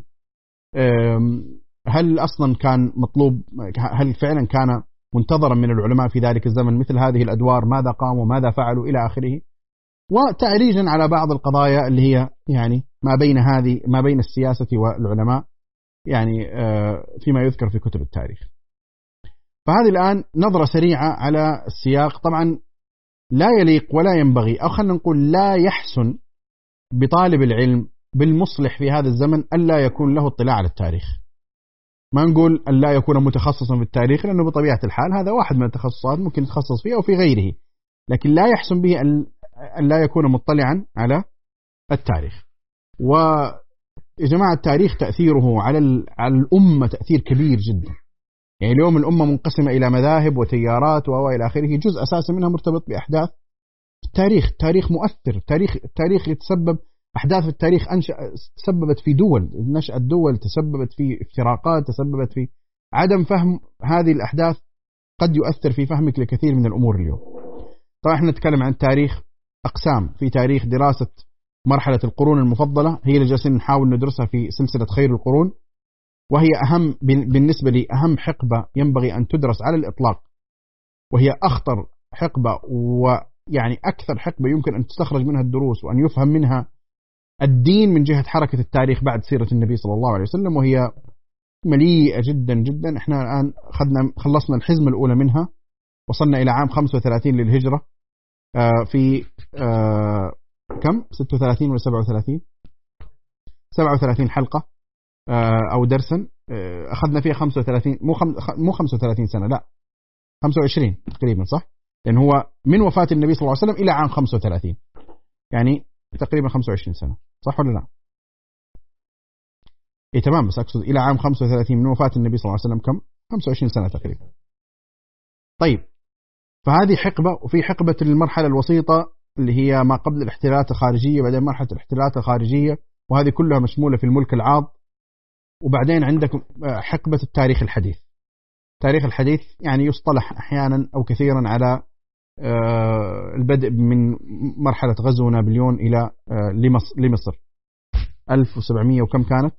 Speaker 1: هل أصلا كان مطلوب، هل فعلا كان منتظرا من العلماء في ذلك الزمن مثل هذه الأدوار، ماذا قاموا ماذا فعلوا إلى آخره. وتعريجا على بعض القضايا اللي هي يعني ما بين السياسة والعلماء، يعني فيما يذكر في كتب التاريخ. فهذه الآن نظرة سريعة على السياق. طبعا لا يليق ولا ينبغي، أو خلينا نقول لا يحسن بطالب العلم بالمصلح في هذا الزمن ألا يكون له اطلاع على التاريخ. ما نقول ألا يكون متخصصا في التاريخ، لأنه بطبيعة الحال هذا واحد من التخصصات ممكن يتخصص فيه أو في غيره، لكن لا يحسن به أن لا يكون مطلعا على التاريخ. ويا جماعة التاريخ تأثيره على الأمة تأثير كبير جدا. يعني اليوم الأمة منقسمة إلى مذاهب وتيارات وإلى آخره، جزء أساسي منها مرتبط بأحداث التاريخ. التاريخ مؤثر، التاريخ يتسبب، أحداث في التاريخ تسببت في دول، نشأت دول، تسببت في افتراقات، تسببت في عدم فهم هذه الأحداث، قد يؤثر في فهمك لكثير من الأمور اليوم. طبعا احنا نتكلم عن التاريخ أقسام، في تاريخ دراسة مرحلة القرون المفضلة، هي اللي جالسين نحاول ندرسها في سلسلة خير القرون، وهي أهم بالنسبة لي أهم حقبة ينبغي أن تدرس على الإطلاق، وهي أخطر حقبة، ويعني أكثر حقبة يمكن أن تستخرج منها الدروس وأن يفهم منها الدين من جهة حركة التاريخ بعد سيرة النبي صلى الله عليه وسلم، وهي مليئة جدا جدا. احنا الآن خلصنا الحزمة الأولى منها، وصلنا إلى عام 35 للهجرة، في كم 36 ولا 37 37 حلقة أو درسا، أخذنا فيها 35 مو 35 سنة، لا 25 تقريبا، صح؟ لأن هو من وفاة النبي صلى الله عليه وسلم إلى عام 35، يعني تقريبا 25 سنة، صح ولا لا؟ إيه تمام، بس أقصد إلى عام 35 من وفاة النبي صلى الله عليه وسلم كم؟ 25 سنة تقريبا. طيب، فهذه حقبة، وفي حقبة المرحلة الوسيطة اللي هي ما قبل الاحتلالات الخارجية، بعدين مرحلة الاحتلالات الخارجية، وهذه كلها مشمولة في الملك العاض. وبعدين عندك حقبة التاريخ الحديث. التاريخ الحديث يعني يصطلح أحيانا أو كثيرا على البدء من مرحلة غزو نابليون إلى لمصر 1700 وكم كانت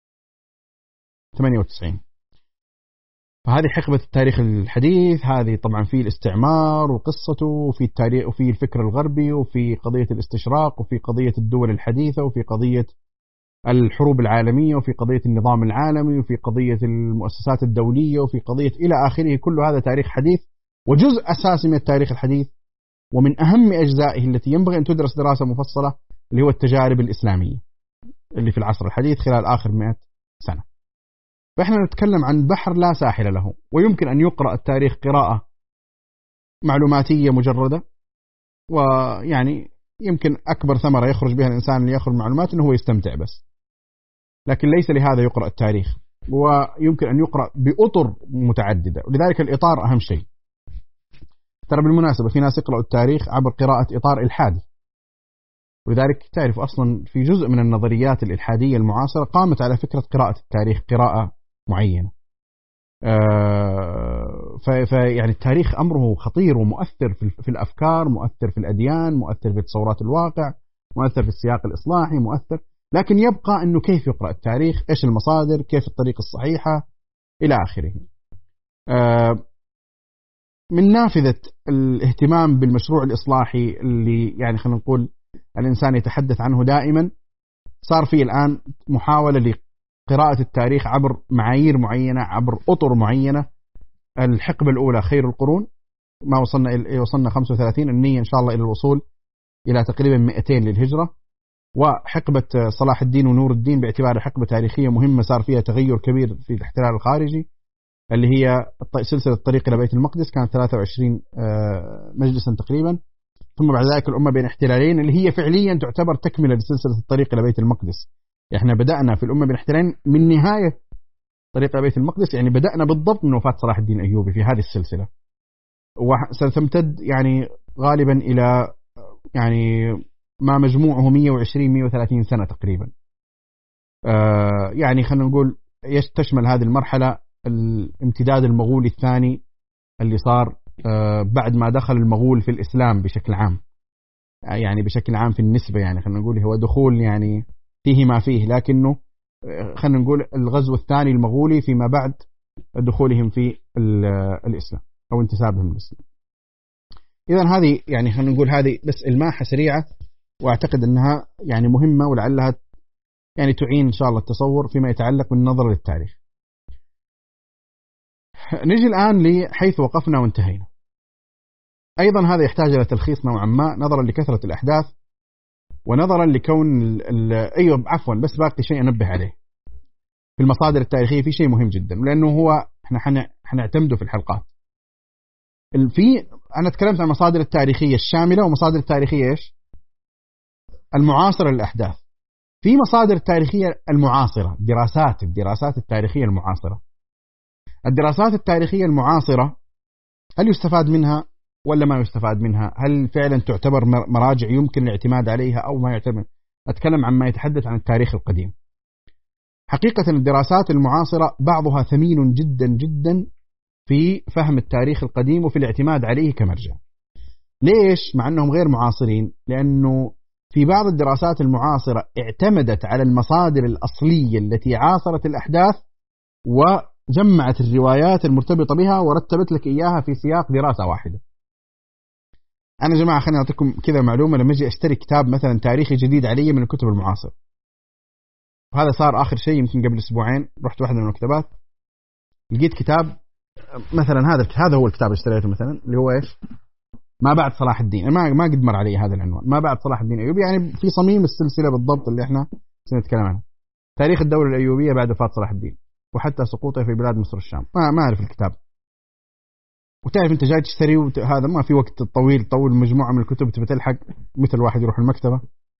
Speaker 1: 98. فهذه حقبة التاريخ الحديث. هذه طبعا في الاستعمار وقصته، وفي التاريخ، وفي الفكر الغربي، وفي قضية الاستشراق، وفي قضية الدول الحديثة، وفي قضية الحروب العالمية، وفي قضية النظام العالمي، وفي قضية المؤسسات الدولية، وفي قضية إلى آخره. كل هذا تاريخ حديث، وجزء أساسي من التاريخ الحديث ومن أهم أجزائه التي ينبغي أن تدرس دراسة مفصلة، اللي هو التجارب الإسلامية اللي في العصر الحديث خلال آخر 100 سنة. فإحنا نتكلم عن بحر لا ساحل له، ويمكن أن يقرأ التاريخ قراءة معلوماتية مجردة، ويعني يمكن أكبر ثمرة يخرج بها الإنسان اللي يأخذ معلومات أنه هو يستمتع بس، لكن ليس لهذا يقرأ التاريخ، ويمكن أن يقرأ بأطر متعددة، ولذلك الإطار أهم شيء. ترى بالمناسبة في ناس يقرأوا التاريخ عبر قراءة إطار إلحادي، ولذلك تعرف أصلا في جزء من النظريات الإلحادية المعاصرة قامت على فكرة قراءة التاريخ قراءة معينة. فيعني التاريخ أمره خطير ومؤثر في الأفكار، مؤثر في الأديان، مؤثر في تصورات الواقع، مؤثر في السياق الإصلاحي، مؤثر. لكن يبقى أنه كيف يقرأ التاريخ، إيش المصادر، كيف الطريقة الصحيحة إلى آخره. من نافذة الاهتمام بالمشروع الإصلاحي اللي يعني خلينا نقول الإنسان يتحدث عنه دائما، صار في الآن محاولة لقراءة التاريخ عبر معايير معينة، عبر أطر معينة. الحقبة الأولى خير القرون، ما وصلنا 35، النية إن شاء الله إلى الوصول إلى تقريبا 200 للهجرة. وحقبة صلاح الدين ونور الدين باعتبار حقبة تاريخية مهمة صار فيها تغير كبير في الاحتلال الخارجي، اللي هي سلسلة الطريق إلى بيت المقدس، كانت 23 مجلسا تقريبا. ثم بعد ذلك الأمة بين احتلالين، اللي هي فعليا تعتبر تكملة لسلسلة الطريق إلى بيت المقدس. احنا بدأنا في الأمة بين احتلالين من نهاية طريق إلى بيت المقدس، يعني بدأنا بالضبط من وفاة صلاح الدين الأيوبي في هذه السلسلة، وستمتد يعني غالبا إلى يعني ما مجموعه 120-130 سنة تقريبا. يعني خلينا نقول تشمل هذه المرحلة الامتداد المغولي الثاني اللي صار بعد ما دخل المغول في الإسلام بشكل عام، يعني بشكل عام في النسبة، يعني خلينا نقول هو دخول يعني فيه ما فيه، لكنه خلينا نقول الغزو الثاني المغولي فيما بعد دخولهم في الإسلام أو انتسابهم للإسلام. إذن هذه يعني خلينا نقول هذه بس الماحة سريعة، وأعتقد أنها يعني مهمة ولعلها يعني تعين إن شاء الله التصور فيما يتعلق بالنظر للتاريخ. نجي الآن لحيث وقفنا وانتهينا. أيضا هذا يحتاج إلى تلخيص نوعا ما نظرا لكثرة الأحداث، ونظرا لكون أيوة عفوا بس باقي شيء أنبه عليه في المصادر التاريخية. في شيء مهم جدا لأنه هو إحنا حنعتمده في الحلقات. أنا تكلمت عن المصادر التاريخية الشاملة ومصادر التاريخية إيش المعاصرة للأحداث. في مصادر تاريخية المعاصرة، الدراسات التاريخية المعاصرة. الدراسات التاريخية المعاصرة هل يستفاد منها ولا ما يستفاد منها؟ هل فعلا تعتبر مراجع يمكن الاعتماد عليها أو ما يعتمد؟ أتكلم عن ما يتحدث عن التاريخ القديم. حقيقة الدراسات المعاصرة بعضها ثمين جدا جدا في فهم التاريخ القديم وفي الاعتماد عليه كمرجع. ليش؟ مع أنهم غير معاصرين، لأنه في بعض الدراسات المعاصرة اعتمدت على المصادر الأصلية التي عاصرت الأحداث وجمعت الروايات المرتبطة بها ورتبت لك إياها في سياق دراسة واحدة. أنا جماعة خليني أعطيكم كذا معلومة، لما أجي أشتري كتاب مثلا تاريخي جديد علي من الكتب المعاصرة، وهذا صار آخر شيء يمكن قبل أسبوعين، رحت واحدة من المكتبات لقيت كتاب مثلا، هذا هو الكتاب اللي اشتريته مثلا، اللي هو إيش؟ ما بعد صلاح الدين. ما قد مر علي هذا العنوان، ما بعد صلاح الدين الأيوبي، يعني في صميم السلسلة بالضبط اللي احنا سنتكلم عنها، تاريخ الدولة الأيوبية بعد وفاة صلاح الدين وحتى سقوطه في بلاد مصر والشام. ما أعرف الكتاب، وتعرف أنت جاي تشتري هذا ما في وقت طويل مجموعة من الكتب تبي تلحق، مثل واحد يروح المكتبة.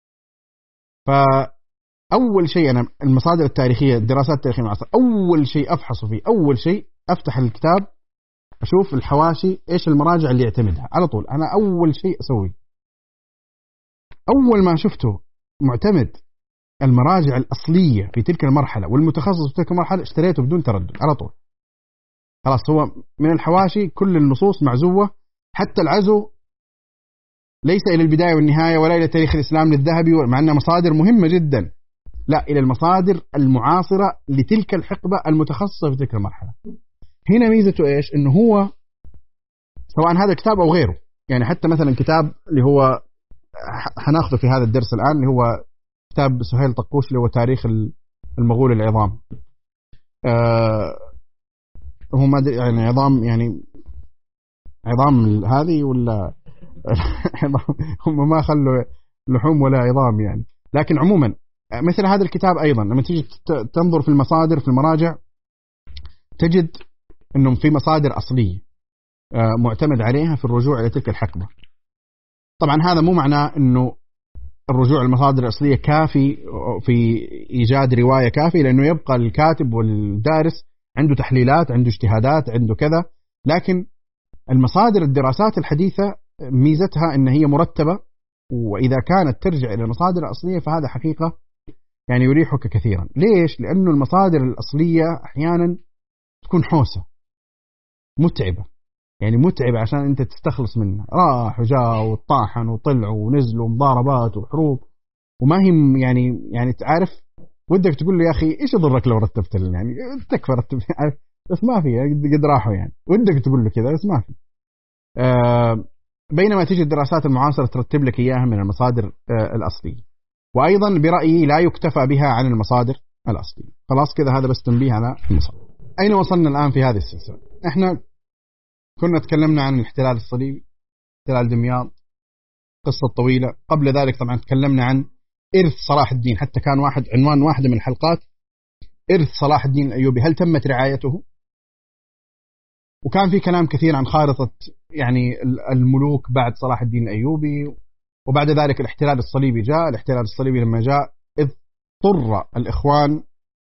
Speaker 1: فأول شيء أنا المصادر التاريخية، الدراسات التاريخية المعاصرة، أول شيء أفحصه فيه، أول شيء أفتح الكتاب أشوف الحواشي إيش المراجع اللي يعتمدها على طول. أنا أول شيء أسوي أول ما شفته معتمد المراجع الأصلية في تلك المرحلة والمتخصص في تلك المرحلة اشتريته بدون تردد على طول. خلاص هو من الحواشي كل النصوص معزوة، حتى العزو ليس إلى البداية والنهاية ولا إلى تاريخ الإسلام للذهبي مع أنها مصادر مهمة جدا، لا، إلى المصادر المعاصرة لتلك الحقبة المتخصصة في تلك المرحلة. هنا ميزته إيش؟ إنه هو سواء هذا الكتاب أو غيره، يعني حتى مثلا كتاب اللي هو حناخذه في هذا الدرس الآن اللي هو كتاب سهيل طقوش اللي هو تاريخ المغول العظام، هو ما يعني عظام، يعني عظام هذه ولا هم ما خلوا لحوم ولا عظام يعني. لكن عموما مثل هذا الكتاب أيضا لما تيجي تنظر في المصادر في المراجع تجد أنهم في مصادر أصلية معتمد عليها في الرجوع إلى تلك الحقبة. طبعا هذا مو معناه أنه الرجوع للمصادر الأصلية كافي في إيجاد رواية كافي، لأنه يبقى الكاتب والدارس عنده تحليلات، عنده اجتهادات، عنده كذا. لكن المصادر الدراسات الحديثة ميزتها أن هي مرتبة، وإذا كانت ترجع إلى المصادر الأصلية فهذا حقيقة يعني يريحك كثيرا. ليش؟ لأنه المصادر الأصلية أحيانا تكون حوسة متعبة، يعني متعبة عشان أنت تستخلص منها، راح وجاء وطاحن وطلعوا ونزلوا ومضاربات وحروب وما هم يعني تعرف ودك تقول له يا أخي إيش يضرك لو رتبت يعني تكفى رتب بس ما في، قد راحوا يعني ودك تقول له كذا بس ما في. بينما تيجي الدراسات المعاصرة ترتب لك إياها من المصادر الأصلية. وأيضا برأيي لا يكتفى بها عن المصادر الأصلية. خلاص كذا هذا بس تنبيه على المصادر. أين وصلنا الآن في هذه السلسلة؟ إحنا كنا تكلمنا عن الاحتلال الصليبي، احتلال دمياط، قصة طويلة. قبل ذلك طبعا تكلمنا عن إرث صلاح الدين، حتى كان عنوان واحدة من الحلقات إرث صلاح الدين الأيوبي، هل تمت رعايته؟ وكان في كلام كثير عن خارطة يعني الملوك بعد صلاح الدين الأيوبي. وبعد ذلك الاحتلال الصليبي جاء. الاحتلال الصليبي لما جاء اضطر الإخوان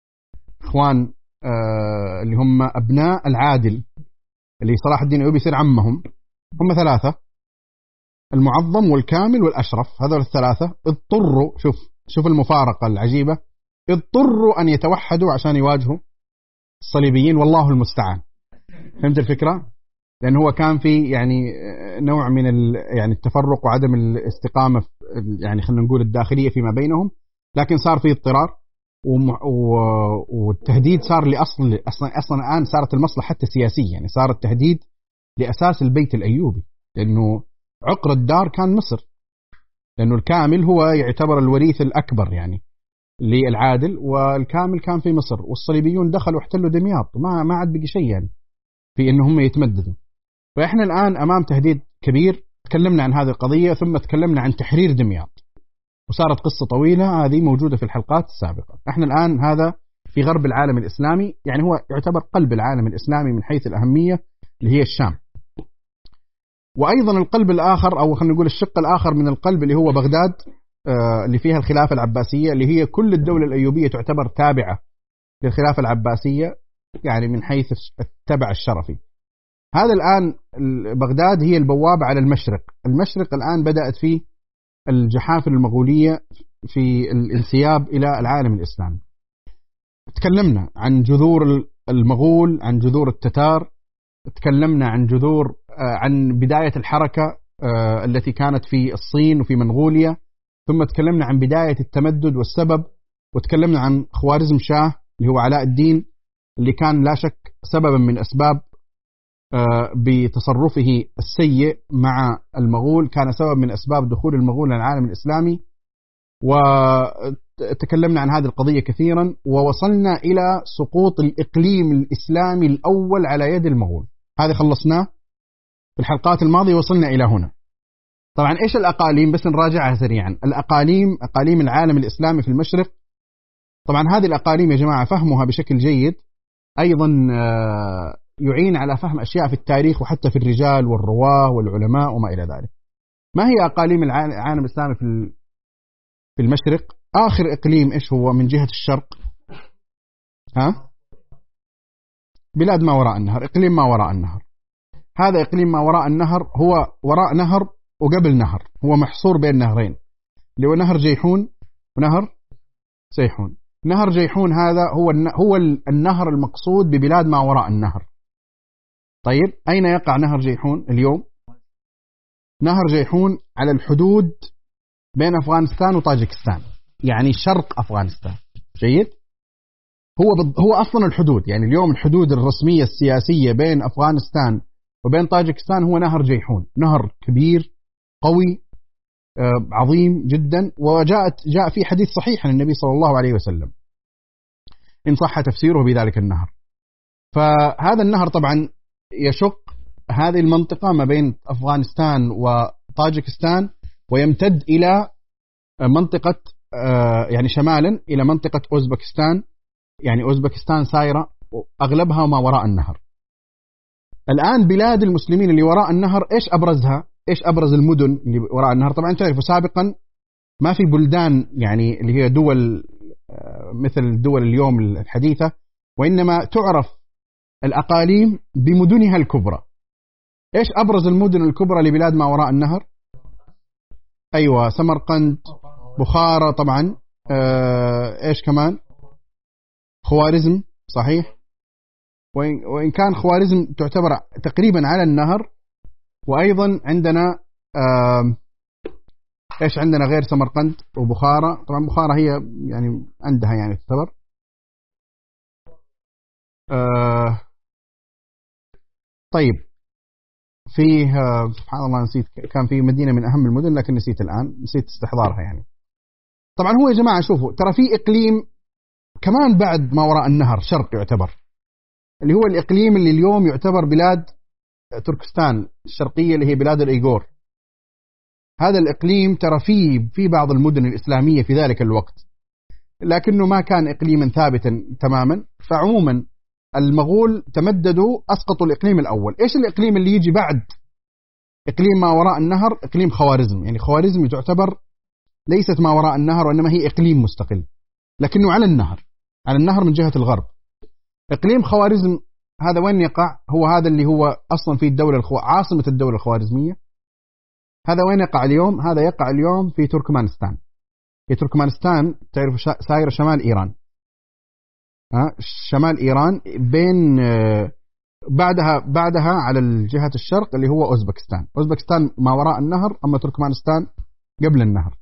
Speaker 1: اللي هم أبناء العادل اللي صلاح الدين الأيوبي يصير عمهم، هم ثلاثة، المعظم والكامل والأشرف، هذول الثلاثة اضطروا، شوف المفارقة العجيبة، اضطروا أن يتوحدوا عشان يواجهوا الصليبيين، والله المستعان. فهمت الفكرة؟ لأن هو كان في يعني نوع من يعني التفرق وعدم الاستقامة يعني خلينا نقول الداخلية فيما بينهم، لكن صار في اضطرار والتهديد صار لأصل أصلا الآن صارت المصلحة حتى سياسية، يعني صار التهديد لأساس البيت الأيوبي، لأنه عقر الدار كان مصر، لأنه الكامل هو يعتبر الوريث الأكبر يعني للعادل، والكامل كان في مصر، والصليبيون دخلوا واحتلوا دمياط، ما عاد بقي شيء يعني في إنه هم يتمددوا. فإحنا الآن أمام تهديد كبير. تكلمنا عن هذه القضية، ثم تكلمنا عن تحرير دمياط، وصارت قصة طويلة هذه موجودة في الحلقات السابقة. احنا الآن هذا في غرب العالم الإسلامي، يعني هو يعتبر قلب العالم الإسلامي من حيث الأهمية اللي هي الشام. وأيضا القلب الآخر أو خلينا نقول الشق الآخر من القلب اللي هو بغداد، اللي فيها الخلافة العباسية، اللي هي كل الدولة الأيوبية تعتبر تابعة للخلافة العباسية يعني من حيث التبع الشرفي. هذا الآن بغداد هي البوابة على المشرق. المشرق الآن بدأت فيه الجحافل المغولية في الانسياب إلى العالم الإسلامي. تكلمنا عن جذور المغول، عن جذور التتار، تكلمنا عن جذور عن بداية الحركة التي كانت في الصين وفي منغوليا، ثم تكلمنا عن بداية التمدد والسبب، وتكلمنا عن خوارزم شاه اللي هو علاء الدين، اللي كان لا شك سببا من أسباب بتصرفه السيء مع المغول، كان سبب من أسباب دخول المغول للعالم الإسلامي. وتكلمنا عن هذه القضية كثيرا، ووصلنا إلى سقوط الإقليم الإسلامي الأول على يد المغول. هذا خلصناه في الحلقات الماضية، وصلنا إلى هنا. طبعا إيش الأقاليم؟ بس نراجعها سريعا. الأقاليم أقاليم العالم الإسلامي في المشرق. طبعا هذه الأقاليم يا جماعة فهمها بشكل جيد أيضا يعين على فهم أشياء في التاريخ وحتى في الرجال والرواه والعلماء وما إلى ذلك. ما هي أقاليم العالم الإسلامي في المشرق؟ آخر إقليم إيش هو من جهة الشرق؟ بلاد ما وراء النهر، إقليم ما وراء النهر. هذا إقليم ما وراء النهر هو وراء نهر وقبل نهر، هو محصور بين نهرين، اللي هو نهر جيحون ونهر سيحون. نهر جيحون هذا هو النهر المقصود ببلاد ما وراء النهر. طيب أين يقع نهر جيحون اليوم؟ نهر جيحون على الحدود بين أفغانستان وطاجكستان، يعني شرق أفغانستان. جيد؟ هو أصلا الحدود، يعني اليوم الحدود الرسمية السياسية بين أفغانستان وبين طاجكستان هو نهر جيحون، نهر كبير قوي عظيم جدا. جاء في حديث صحيح عن النبي صلى الله عليه وسلم إن صح تفسيره بذلك النهر. فهذا النهر طبعا يشق هذه المنطقة ما بين أفغانستان وطاجكستان، ويمتد إلى منطقة يعني شمالا إلى منطقة أوزبكستان. يعني أوزبكستان سايرة أغلبها ما وراء النهر. الآن بلاد المسلمين اللي وراء النهر إيش أبرزها؟ إيش أبرز المدن اللي وراء النهر؟ طبعا تعرفوا سابقا ما في بلدان يعني اللي هي دول مثل الدول اليوم الحديثة، وإنما تعرف الأقاليم بمدنها الكبرى. إيش أبرز المدن الكبرى لبلاد ما وراء النهر؟ أيوة، سمرقند، بخارى طبعا، إيش كمان؟ خوارزم، صحيح. وإن كان خوارزم تعتبر تقريبا على النهر. وأيضا عندنا إيش عندنا غير سمرقند وبخارى؟ طبعا بخارى هي يعني عندها يعني تعتبر طيب فيه سبحان الله نسيت، كان في مدينة من أهم المدن لكن نسيت الآن، نسيت استحضارها يعني. طبعا هو يا جماعة شوفوا، ترى في إقليم كمان بعد ما وراء النهر شرق يعتبر، اللي هو الإقليم اللي اليوم يعتبر بلاد تركستان الشرقية اللي هي بلاد الإيغور. هذا الإقليم ترى في بعض المدن الإسلامية في ذلك الوقت، لكنه ما كان إقليما ثابتا تماما. فعموما المغول تمددوا، أسقطوا الإقليم الأول. إيش الإقليم اللي يجي بعد إقليم ما وراء النهر؟ إقليم خوارزم. يعني خوارزم تعتبر ليست ما وراء النهر، وإنما هي إقليم مستقل لكنه على النهر، على النهر من جهة الغرب. إقليم خوارزم هذا وين يقع؟ هو هذا اللي هو أصلا في الدولة عاصمة الدولة الخوارزمية. هذا وين يقع اليوم؟ هذا يقع اليوم في تركمانستان. في تركمانستان تعرف سايرة شمال إيران، شمال إيران بين بعدها على الجهة الشرق اللي هو أوزبكستان. أوزبكستان ما وراء النهر، أما تركمانستان قبل النهر.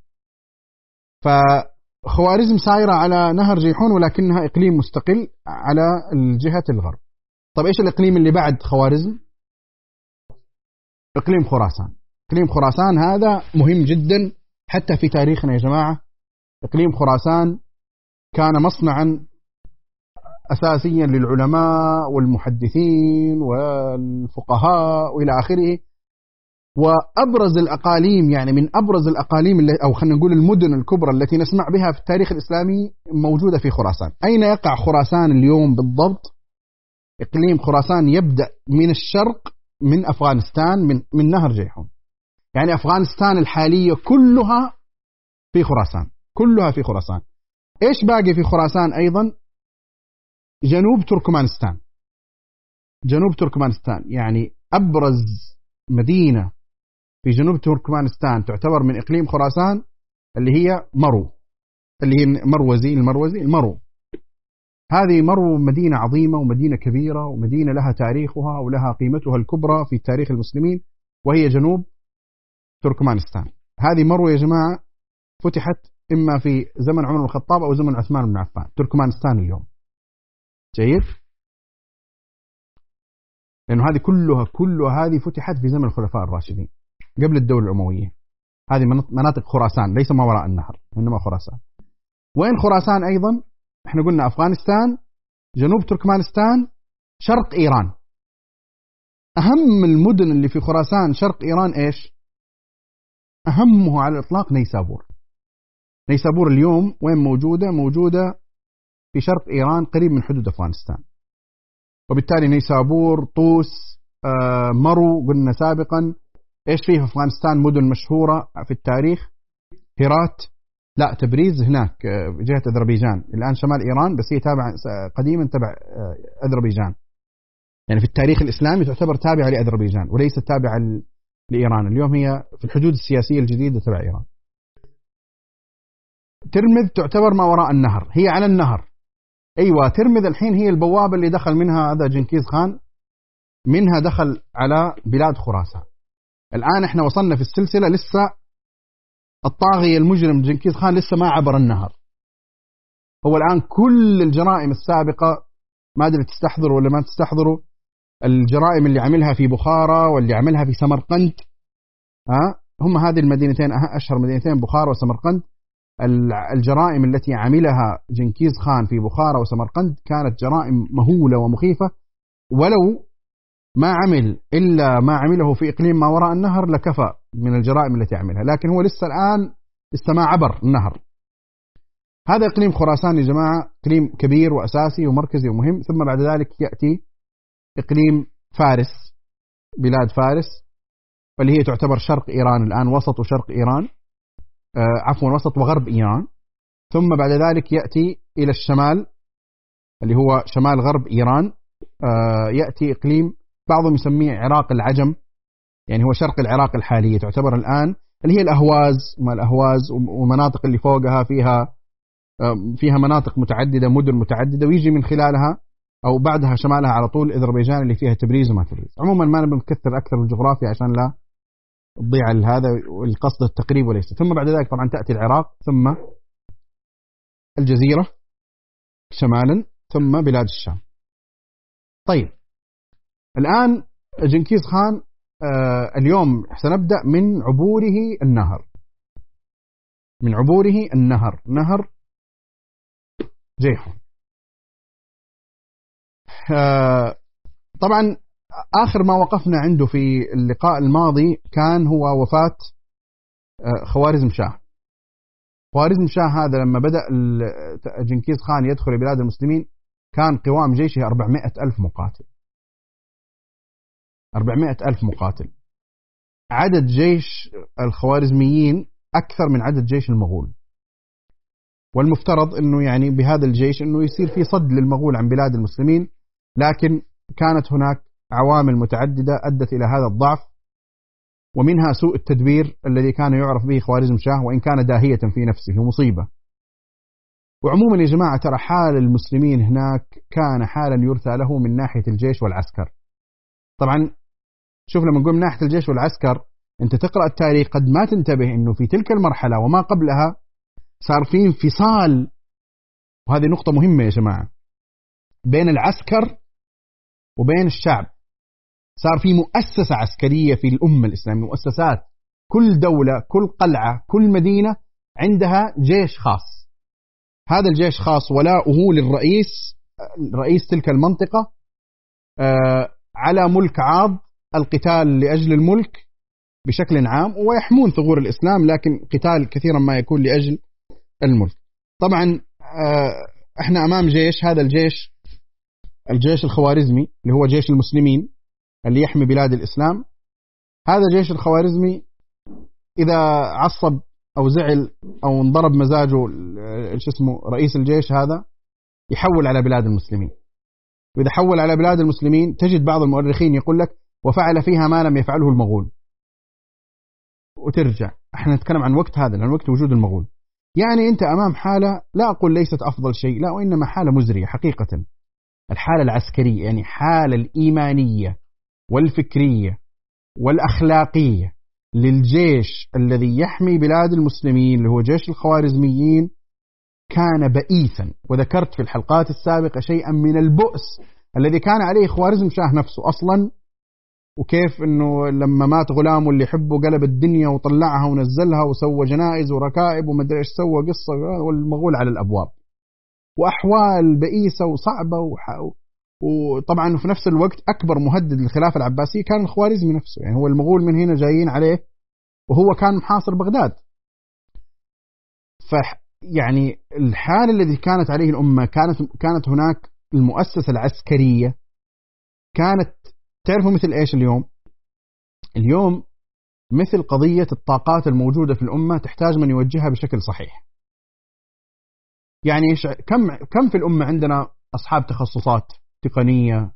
Speaker 1: فخوارزم سايرة على نهر جيحون ولكنها إقليم مستقل على الجهة الغرب. طب إيش الإقليم اللي بعد خوارزم؟ إقليم خراسان. إقليم خراسان هذا مهم جدا حتى في تاريخنا يا جماعة. إقليم خراسان كان مصنعا أساسيا للعلماء والمحدثين والفقهاء وإلى آخره. وأبرز الأقاليم، يعني من أبرز الأقاليم أو خلينا نقول المدن الكبرى التي نسمع بها في التاريخ الإسلامي موجودة في خراسان. أين يقع خراسان اليوم بالضبط؟ إقليم خراسان يبدأ من الشرق من أفغانستان من نهر جيحون. يعني أفغانستان الحالية كلها في خراسان، كلها في خراسان. إيش باقي في خراسان أيضا؟ جنوب تركمانستان. جنوب تركمانستان يعني أبرز مدينة في جنوب تركمانستان تعتبر من إقليم خراسان اللي هي مرو، اللي هي المرو. هذه مرو مدينة عظيمة ومدينة كبيرة ومدينة لها تاريخها ولها قيمتها الكبرى في تاريخ المسلمين، وهي جنوب تركمانستان. هذه مرو يا جماعة فتحت إما في زمن عمر بن الخطاب أو زمن عثمان بن عفان. تركمانستان اليوم جيد، لأنه هذه كلها هذه فتحت في زمن الخلفاء الراشدين قبل الدولة الأموية. هذه مناطق خراسان، ليس ما وراء النهر، إنما خراسان. وين خراسان أيضا؟ احنا قلنا أفغانستان، جنوب تركمانستان، شرق إيران. أهم المدن اللي في خراسان شرق إيران إيش؟ أهمه على الإطلاق نيسابور. نيسابور اليوم وين موجودة؟ موجودة في شرق إيران قريب من حدود أفغانستان. وبالتالي نيسابور، طوس، مرو قلنا سابقا. إيش فيه في أفغانستان مدن مشهورة في التاريخ؟ هرات، لا تبريز هناك جهة أذربيجان، الآن شمال إيران، بس هي قديما تبع أذربيجان، يعني في التاريخ الإسلامي تعتبر تابعة لأذربيجان وليست تابعة لإيران. اليوم هي في الحدود السياسية الجديدة تبع إيران. ترمذ تعتبر ما وراء النهر، هي على النهر. أيوة، ترمذ الحين هي البوابة اللي دخل منها هذا جنكيز خان، منها دخل على بلاد خراسان. الآن احنا وصلنا في السلسلة لسه الطاغية المجرم جنكيز خان لسه ما عبر النهر. هو الآن كل الجرائم السابقة ما أدري تستحضروا ولا ما تستحضروا، الجرائم اللي عملها في بخارى واللي عملها في سمرقند، هم هذه المدينتين أشهر مدينتين، بخارى وسمرقند. الجرائم التي عملها جنكيز خان في بخارى وسمرقند كانت جرائم مهولة ومخيفة، ولو ما عمل إلا ما عمله في إقليم ما وراء النهر لكفى من الجرائم التي عملها، لكن هو لسه الآن لسه ما عبر النهر. هذا إقليم خراسان يا جماعة إقليم كبير وأساسي ومركزي ومهم. ثم بعد ذلك يأتي إقليم فارس، بلاد فارس، واللي هي تعتبر شرق إيران الآن، وسط وشرق إيران، وسط وغرب إيران. ثم بعد ذلك يأتي إلى الشمال اللي هو شمال غرب إيران، يأتي إقليم بعضهم يسميه عراق العجم، يعني هو شرق العراق الحالية تعتبر الآن، اللي هي الأهواز ومناطق اللي فوقها فيها مناطق متعددة، مدن متعددة، ويجي من خلالها أو بعدها شمالها على طول أذربيجان اللي فيها تبريز وما تبريز. عموما ما نبي نكثر أكثر بالجغرافيا عشان لا تضيع هذا، والقصد التقريب وليس. ثم بعد ذلك طبعا تأتي العراق، ثم الجزيرة شمالا، ثم بلاد الشام. طيب الآن جنكيز خان اليوم سنبدأ من عبوره النهر، نهر جيحون. طبعا آخر ما وقفنا عنده في اللقاء الماضي كان هو وفاة خوارزم شاه. خوارزم شاه هذا لما بدأ جنكيز خان يدخل بلاد المسلمين كان قوام جيشه 400,000 مقاتل. 400,000 مقاتل. عدد جيش الخوارزميين أكثر من عدد جيش المغول، والمفترض أنه يعني بهذا الجيش أنه يصير في صد للمغول عن بلاد المسلمين، لكن كانت هناك عوامل متعددة أدت إلى هذا الضعف، ومنها سوء التدبير الذي كان يعرف به خوارزم شاه، وإن كان داهية في نفسه مصيبة. وعموما يا جماعة ترى حال المسلمين هناك كان حالا يرثى له من ناحية الجيش والعسكر. طبعا شوف لما نقول من ناحية الجيش والعسكر، أنت تقرأ التاريخ قد ما تنتبه أنه في تلك المرحلة وما قبلها صار في انفصال، وهذه نقطة مهمة يا جماعة، بين العسكر وبين الشعب. صار في مؤسسة عسكرية في الأمة الإسلامية، مؤسسات، كل دولة، كل قلعة، كل مدينة عندها جيش خاص. هذا الجيش خاص ولاؤه للرئيس، رئيس تلك المنطقة، على ملك عاض، القتال لأجل الملك بشكل عام، ويحمون ثغور الإسلام، لكن قتال كثيرا ما يكون لأجل الملك. طبعا احنا أمام جيش، هذا الجيش الخوارزمي اللي هو جيش المسلمين اللي يحمي بلاد الإسلام. هذا الجيش الخوارزمي إذا عصب أو زعل أو انضرب مزاجه رئيس الجيش هذا يحول على بلاد المسلمين، وإذا حول على بلاد المسلمين تجد بعض المؤرخين يقول لك وفعل فيها ما لم يفعله المغول، وترجع. احنا نتكلم عن وقت هذا، عن وقت وجود المغول. يعني أنت أمام حالة لا أقول ليست أفضل شيء، لا، وإنما حالة مزرية حقيقة. الحالة العسكرية يعني حالة الإيمانية والفكرية والأخلاقية للجيش الذي يحمي بلاد المسلمين اللي هو جيش الخوارزميين كان بئيسا. وذكرت في الحلقات السابقة شيئا من البؤس الذي كان عليه خوارزم شاه نفسه أصلا، وكيف أنه لما مات غلامه اللي يحبه قلب الدنيا وطلعها ونزلها وسوى جنائز وركائب ومدري إيش سوى قصة، والمغول على الأبواب، وأحوال بئيسة وصعبة وطبعا في نفس الوقت أكبر مهدد للخلافة العباسية كان الخوارزمي نفسه. يعني هو المغول من هنا جايين عليه وهو كان محاصر بغداد. يعني الحالة التي كانت عليه الأمة كانت هناك المؤسسة العسكرية كانت تعرفوا مثل إيش اليوم مثل قضية الطاقات الموجودة في الأمة تحتاج من يوجهها بشكل صحيح. يعني كم في الأمة عندنا أصحاب تخصصات تقنية،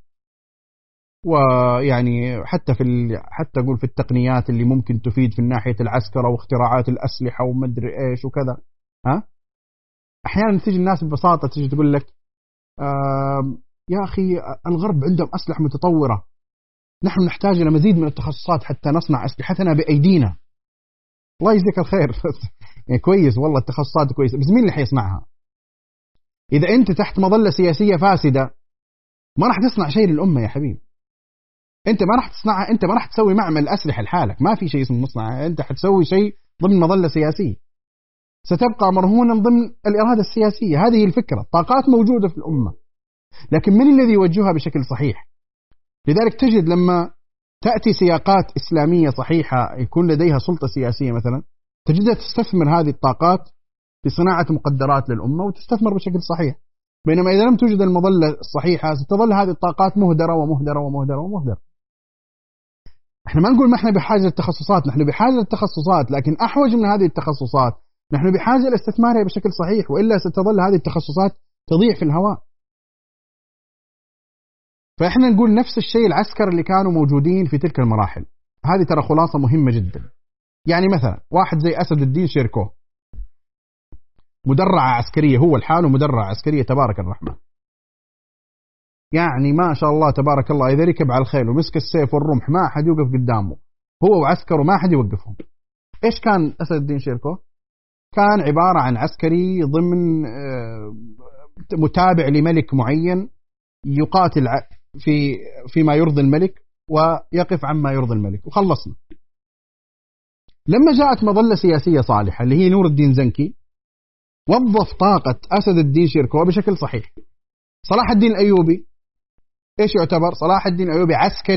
Speaker 1: ويعني حتى أقول في التقنيات اللي ممكن تفيد في ناحية العسكرة واختراعات الأسلحة ومدري إيش وكذا. أحيانا تيجي الناس ببساطة تيجي تقول لك يا أخي الغرب عندهم أسلحة متطورة، نحن نحتاج إلى مزيد من التخصصات حتى نصنع أسلحتنا بأيدينا. الله يجزيك الخير يعني كويس والله التخصصات كويسة، بس مين اللي حيصنعها؟ إذا أنت تحت مظلة سياسية فاسدة ما راح تصنع شيء للأمة يا حبيبي. أنت ما راح تصنعها، أنت ما راح تسوي معمل أسلحة لحالك، ما في شيء اسمه مصنع، أنت حتسوي شيء ضمن مظلة سياسية، ستبقى مرهونا ضمن الإرادة السياسية. هذه الفكرة. طاقات موجودة في الأمة، لكن من الذي يوجهها بشكل صحيح؟ لذلك تجد لما تأتي سياقات إسلامية صحيحة يكون لديها سلطة سياسية مثلا، تجدها تستثمر هذه الطاقات في صناعة مقدرات للأمة وتستثمر بشكل صحيح. بينما إذا لم توجد المظلة الصحيحة ستظل هذه الطاقات مهدرة ومهدرة ومهدرة ومهدرة. احنا ما نقول ما احنا بحاجة للتخصصات، نحن بحاجة للتخصصات، لكن أحوج من هذه التخصصات نحن بحاجة لاستثمارها بشكل صحيح، وإلا ستظل هذه التخصصات تضيع في الهواء. فإحنا نقول نفس الشيء العسكر اللي كانوا موجودين في تلك المراحل. هذه ترى خلاصة مهمة جدا. يعني مثلا واحد زي أسد الدين شيركو مدرعة عسكرية، هو الحال مدرعة عسكرية تبارك الرحمن، يعني ما شاء الله تبارك الله، إذا ركب على الخيل ومسك السيف والرمح ما أحد يوقف قدامه، هو وعسكره ما أحد يوقفهم. إيش كان أسد الدين شيركو؟ كان عبارة عن عسكري ضمن متابع لملك معين، يقاتل فيما يرضي الملك ويقف عما يرضي الملك، وخلصنا. لما جاءت مظلة سياسية صالحة اللي هي نور الدين زنكي، وظف طاقة أسد الدين شيركو بشكل صحيح. صلاح الدين الأيوبي إيش يعتبر؟ صلاح الدين الأيوبي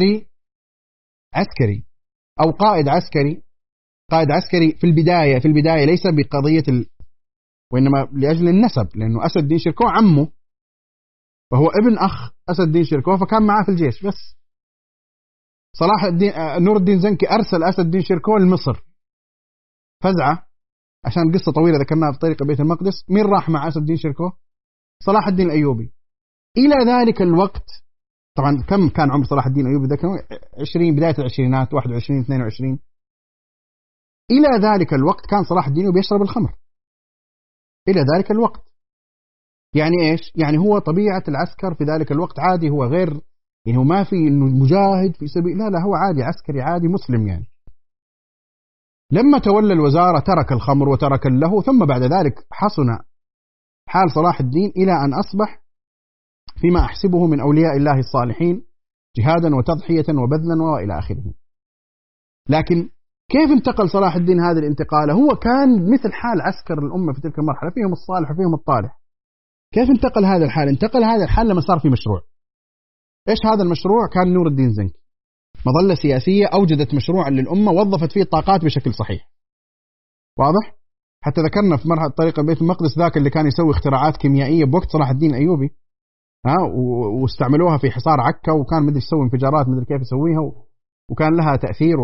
Speaker 1: عسكري أو قائد عسكري في البداية ليس بقضية وإنما لأجل النسب، لأنه أسد الدين شيركو عمه، فهو ابن أخ أسد الدين شيركو، فكان معه في الجيش. بس صلاح الدين نور الدين زنكي أرسل أسد الدين شيركو لمصر فزعة، عشان قصة طويلة ذكرناها في طريق بيت المقدس. مين راح مع أسد الدين شيركو؟ صلاح الدين الأيوبي. إلى ذلك الوقت طبعا كم كان عمر صلاح الدين الأيوبي؟ ذكر 20 بداية العشرينات، 21 22. إلى ذلك الوقت كان صلاح الدين الأيوبي يشرب الخمر إلى ذلك الوقت. يعني إيش؟ يعني هو طبيعة العسكر في ذلك الوقت عادي، هو غير يعني هو ما في إنه مجاهد في سبيل، لا هو عادي عسكري عادي مسلم. يعني لما تولى الوزارة ترك الخمر وترك اللهو، ثم بعد ذلك حسن حال صلاح الدين إلى أن أصبح فيما أحسبه من أولياء الله الصالحين جهادا وتضحية وبذلا وإلى آخره. لكن كيف انتقل صلاح الدين هذه الانتقالة؟ هو كان مثل حال عسكر الأمة في تلك المرحلة، فيهم الصالح وفيهم الطالح. كيف انتقل هذا الحال؟ انتقل هذا الحال لما صار في مشروع. إيش هذا المشروع؟ كان نور الدين زنكي مظلة سياسية أوجدت مشروعا للأمة وظفت فيه الطاقات بشكل صحيح. واضح؟ حتى ذكرنا في مرحلة طريق بيت المقدس ذاك اللي كان يسوي اختراعات كيميائية بوقت صلاح الدين الأيوبي، واستعملوها في حصار عكا، وكان مدري يسوي انفجارات مدري كيف يسويها، وكان لها تأثير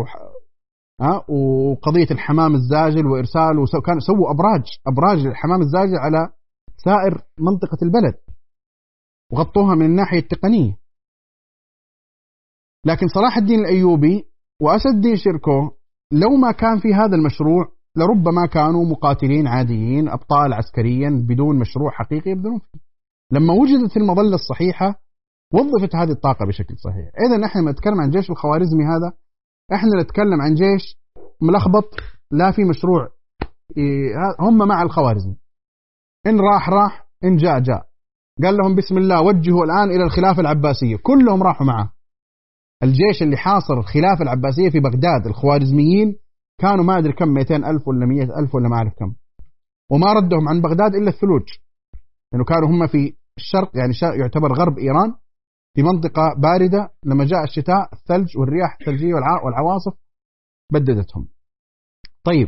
Speaker 1: وقضية الحمام الزاجل وإرساله، كان سووا أبراج الحمام الزاجل على سائر منطقة البلد وغطوها من الناحية التقنية. لكن صلاح الدين الأيوبي وأسد الدين شيركو لو ما كان في هذا المشروع لربما كانوا مقاتلين عاديين أبطال عسكريا بدون مشروع حقيقي يبذلون فيه. لما وجدت المظلة الصحيحة وظفت هذه الطاقة بشكل صحيح. إذا نحن نتكلم عن جيش الخوارزمي هذا، احنا نتكلم عن جيش ملخبط، لا في مشروع. هم مع الخوارزمي، إن راح، إن جاء. قال لهم بسم الله وجهوا الآن إلى الخلافة العباسية، كلهم راحوا معه. الجيش اللي حاصر الخلافة العباسية في بغداد الخوارزميين كانوا ما أدري كم، 200,000 ولا 100,000 ولا ما أعرف كم، وما ردهم عن بغداد إلا الثلوج، لأنه كانوا هم في الشرق، يعني يعتبر غرب إيران، في منطقة باردة. لما جاء الشتاء الثلج والرياح الثلجية والعواصف بددتهم. طيب،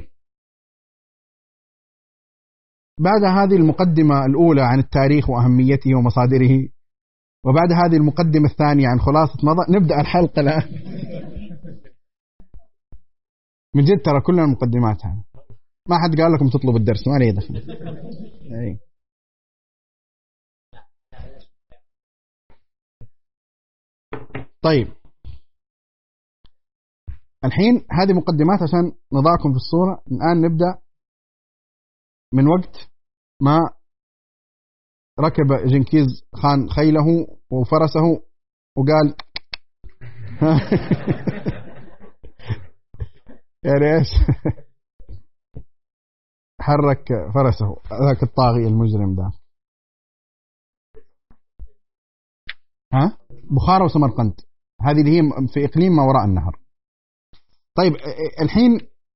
Speaker 1: بعد هذه المقدمة الأولى عن التاريخ وأهميته ومصادره، وبعد هذه المقدمة الثانية عن خلاصة نظر، نبدأ الحلقة الآن. من جد ترى كلنا المقدمات هذه، ما حد قال لكم تطلب الدرس، ما لي دخل. طيب، الحين هذه مقدمات عشان نضعكم في الصورة. الآن نبدأ من وقت ما ركب جنكيز خان خيله وفرسه وقال يعني ايش؟ حرك فرسه، ذاك الطاغي المجرم ده. ها، بخارى وسمرقند، هذه اللي هي في إقليم ما وراء النهر. طيب، الحين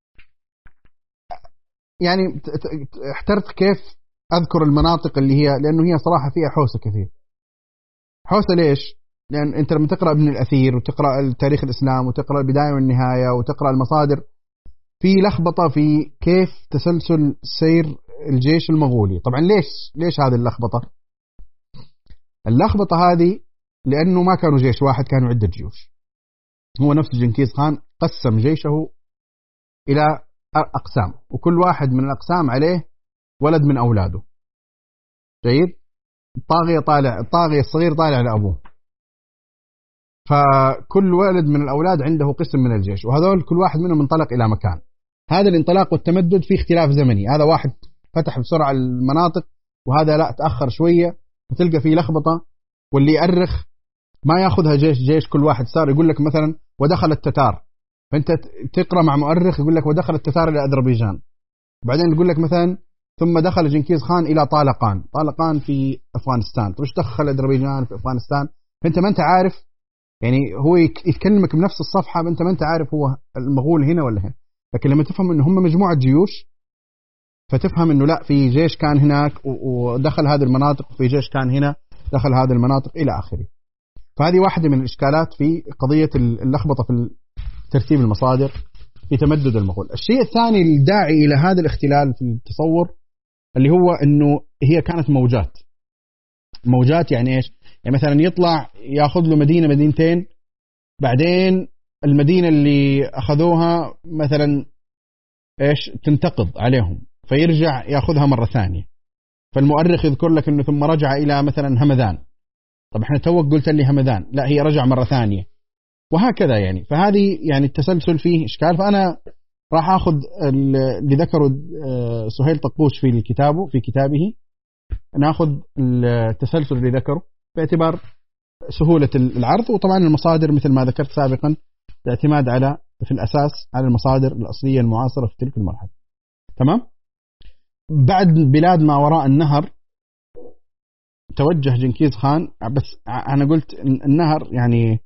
Speaker 1: يعني احترت كيف أذكر المناطق اللي هي، لأنه هي صراحة فيها حوسة كثير. حوسة ليش؟ لأن أنت لما تقرأ ابن الأثير وتقرأ تاريخ الإسلام وتقرأ البداية والنهاية وتقرأ المصادر، في لخبطة في كيف تسلسل سير الجيش المغولي. طبعا ليش هذه اللخبطة؟ اللخبطة هذه لأنه ما كانوا جيش واحد، كانوا عدة جيوش. هو نفس جنكيز خان قسم جيشه إلى أقسام، وكل واحد من الأقسام عليه ولد من أولاده. جيد؟ الطاغية الصغير طالع لأبوه، فكل ولد من الأولاد عنده قسم من الجيش، وهذول كل واحد منهم انطلق إلى مكان. هذا الانطلاق والتمدد في اختلاف زمني، هذا واحد فتح بسرعة المناطق وهذا لا تأخر شوية، وتلقى فيه لخبطة. واللي يأرخ ما ياخذها جيش كل واحد صار يقول لك مثلا ودخل التتار، فأنت تقرأ مع مؤرخ يقول لك ودخل التتار إلى أذربيجان، بعدين يقول لك مثلا ثم دخل جنكيز خان إلى طالقان في أفغانستان. وش دخل أذربيجان في أفغانستان؟ فأنت ما أنت عارف، يعني هو يتكلمك بنفس الصفحة، أنت ما أنت عارف هو المغول هنا ولا هنا. لكن لما تفهم أنه هم مجموعة جيوش، فتفهم أنه لا، في جيش كان هناك ودخل هذه المناطق، وفي جيش كان هنا دخل هذه المناطق إلى آخره. فهذه واحدة من الإشكالات في قضية اللخبطة في ترتيب المصادر في تمدد المغول. الشيء الثاني الداعي إلى هذا الاختلال في التصور اللي هو أنه هي كانت موجات. يعني إيش؟ يعني مثلا يطلع يأخذ له مدينة مدينتين، بعدين المدينة اللي أخذوها مثلا إيش تنتقض عليهم، فيرجع يأخذها مرة ثانية. فالمؤرخ يذكر لك أنه ثم رجع إلى مثلا همذان. طب احنا توك قلت لي همذان، لا هي رجع مرة ثانية، وهكذا يعني. فهذه يعني التسلسل فيه إشكال. فأنا راح أخذ اللي ذكره سهيل طقوش في كتابه، ناخذ التسلسل اللي ذكره باعتبار سهولة العرض، وطبعا المصادر مثل ما ذكرت سابقا الاعتماد في الأساس على المصادر الأصلية المعاصرة في تلك المرحلة. تمام. بعد بلاد ما وراء النهر توجه جنكيز خان، بس أنا قلت النهر يعني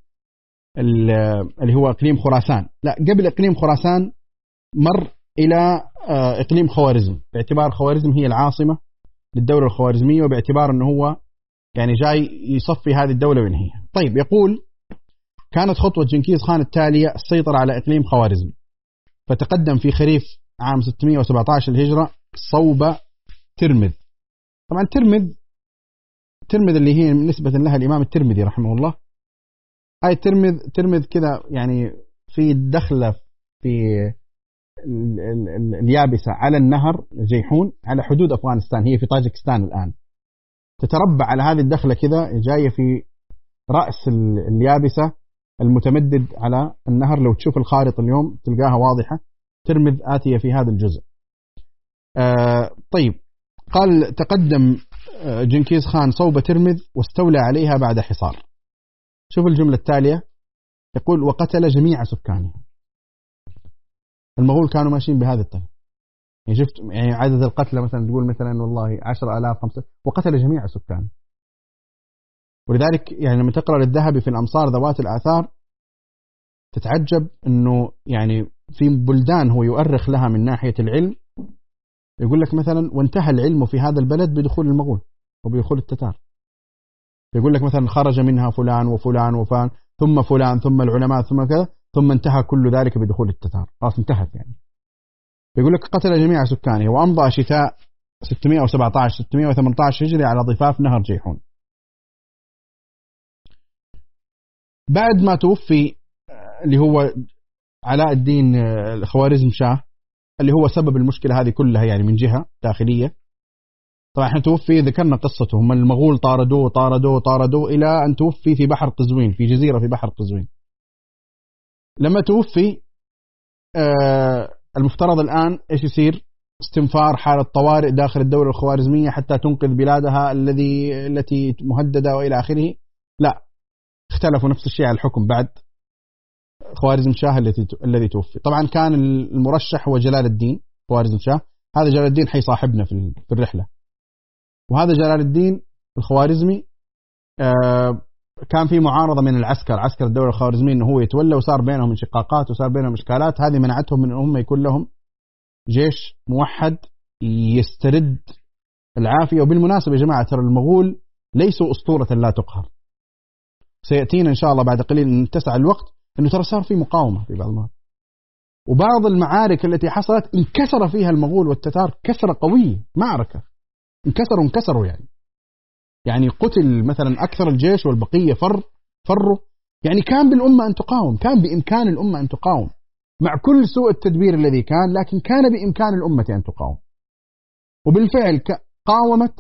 Speaker 1: اللي هو إقليم خراسان، لا قبل إقليم خراسان مر إلى إقليم خوارزم، باعتبار خوارزم هي العاصمة للدولة الخوارزمية، وباعتبار أنه هو يعني جاي يصفي هذه الدولة وينهيها. طيب، يقول كانت خطوة جنكيز خان التالية السيطرة على إقليم خوارزم، فتقدم في خريف عام 617 الهجرة صوب ترمذ. طبعا ترمذ اللي هي نسبة لها الإمام الترمذي رحمه الله. هاي ترمذ كذا يعني في الدخلة في اليابسة على النهر جيحون على حدود أفغانستان، هي في طاجكستان الآن. تتربع على هذه الدخلة كذا جاية في رأس اليابسة المتمدد على النهر. لو تشوف الخارطة اليوم تلقاها واضحة، ترمذ آتية في هذا الجزء. طيب، قال تقدم جنكيز خان صوب ترمذ واستولى عليها بعد حصار. شوف الجملة التالية، يقول وقتل جميع سكانها. المغول كانوا ماشيين بهذا التفكير. يعني شفت يعني عدد القتلى مثلا تقول مثلا والله 10,000 5 وقتل جميع السكان. ولذلك يعني لما تقرأ للذهبي في الأمصار ذوات الآثار تتعجب أنه يعني في بلدان هو يؤرخ لها من ناحية العلم، يقول لك مثلا وانتهى العلم في هذا البلد بدخول المغول وبدخول التتار. يقول لك مثلا خرج منها فلان وفلان وفلان ثم فلان ثم العلماء ثم كذا ثم انتهى كل ذلك بدخول التتار، خلاص انتهت يعني. يقول لك قتل جميع سكانه وأمضى شتاء 617 618 هجري على ضفاف نهر جيحون. بعد ما توفي اللي هو علاء الدين الخوارزم شاه اللي هو سبب المشكلة هذه كلها يعني من جهة داخلية. طبعا احنا توفي ذكرنا قصته، هم المغول طاردوه إلى أن توفي في بحر قزوين، في جزيرة في بحر قزوين. لما توفي المفترض الآن إيش يصير؟ استنفار حالة طوارئ داخل الدولة الخوارزمية حتى تنقذ بلادها التي مهددة وإلى آخره. لا، اختلفوا نفس الشيء على الحكم بعد خوارزم شاه الذي توفي. طبعا كان المرشح هو جلال الدين خوارزم شاه. هذا جلال الدين حيصاحبنا في الرحلة. وهذا جلال الدين الخوارزمي كان في معارضة من عسكر الدولة الخوارزمية أنه هو يتولى، وصار بينهم انشقاقات وصار بينهم إشكالات. هذه منعتهم من أنهم يكون لهم جيش موحد يسترد العافية. وبالمناسبة يا جماعة ترى المغول ليسوا أسطورة لا تقهر. سيأتينا إن شاء الله بعد قليل إن اتسع الوقت أنه ترى صار في مقاومة في بعض المرات، وبعض المعارك التي حصلت انكسر فيها المغول والتتار كسرة قوية، معركة انكسروا يعني قتل مثلا أكثر الجيش والبقية فروا. يعني كان بالأمة أن تقاوم، كان بإمكان الأمة أن تقاوم مع كل سوء التدبير الذي كان، لكن كان بإمكان الأمة أن تقاوم. وبالفعل قاومت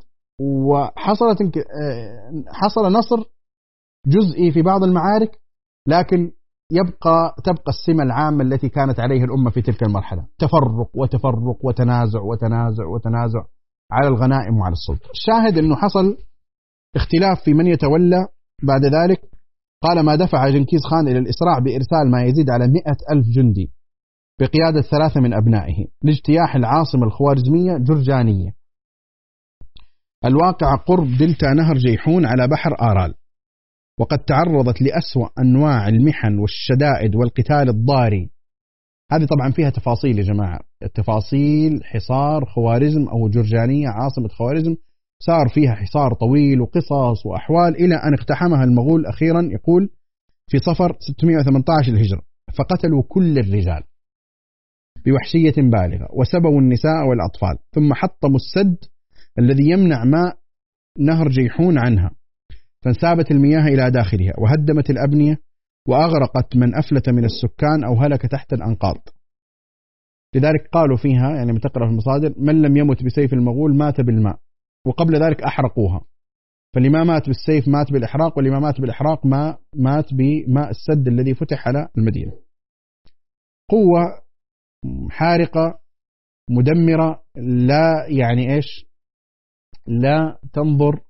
Speaker 1: حصل نصر جزئي في بعض المعارك، لكن تبقى السمة العامة التي كانت عليها الأمة في تلك المرحلة، تفرق وتنازع على الغنائم وعلى السلطة. الشاهد أنه حصل اختلاف في من يتولى بعد ذلك. قال ما دفع جنكيز خان إلى الإسراع بإرسال ما يزيد على 100,000 جندي بقيادة 3 من أبنائه لاجتياح العاصمة الخوارزمية جرجانية الواقع قرب دلتا نهر جيحون على بحر آرال، وقد تعرضت لأسوأ أنواع المحن والشدائد والقتال الضاري. هذه طبعا فيها تفاصيل يا جماعة، التفاصيل حصار خوارزم أو جرجانية عاصمة خوارزم صار فيها حصار طويل وقصص وأحوال إلى أن اقتحمها المغول أخيرا. يقول في صفر 618 الهجرة فقتلوا كل الرجال بوحشية بالغة وسبوا النساء والأطفال، ثم حطموا السد الذي يمنع ماء نهر جيحون عنها، فانسابت المياه إلى داخلها وهدمت الأبنية وأغرقت من أفلت من السكان أو هلك تحت الأنقاض. لذلك قالوا فيها يعني متقرأ في المصادر من لم يمت بسيف المغول مات بالماء، وقبل ذلك أحرقوها، فاللي ما مات بالسيف مات بالإحراق، واللي ما مات بالإحراق ما مات بماء السد الذي فتح على المدينة. قوة حارقة مدمرة، لا يعني إيش، لا تنظر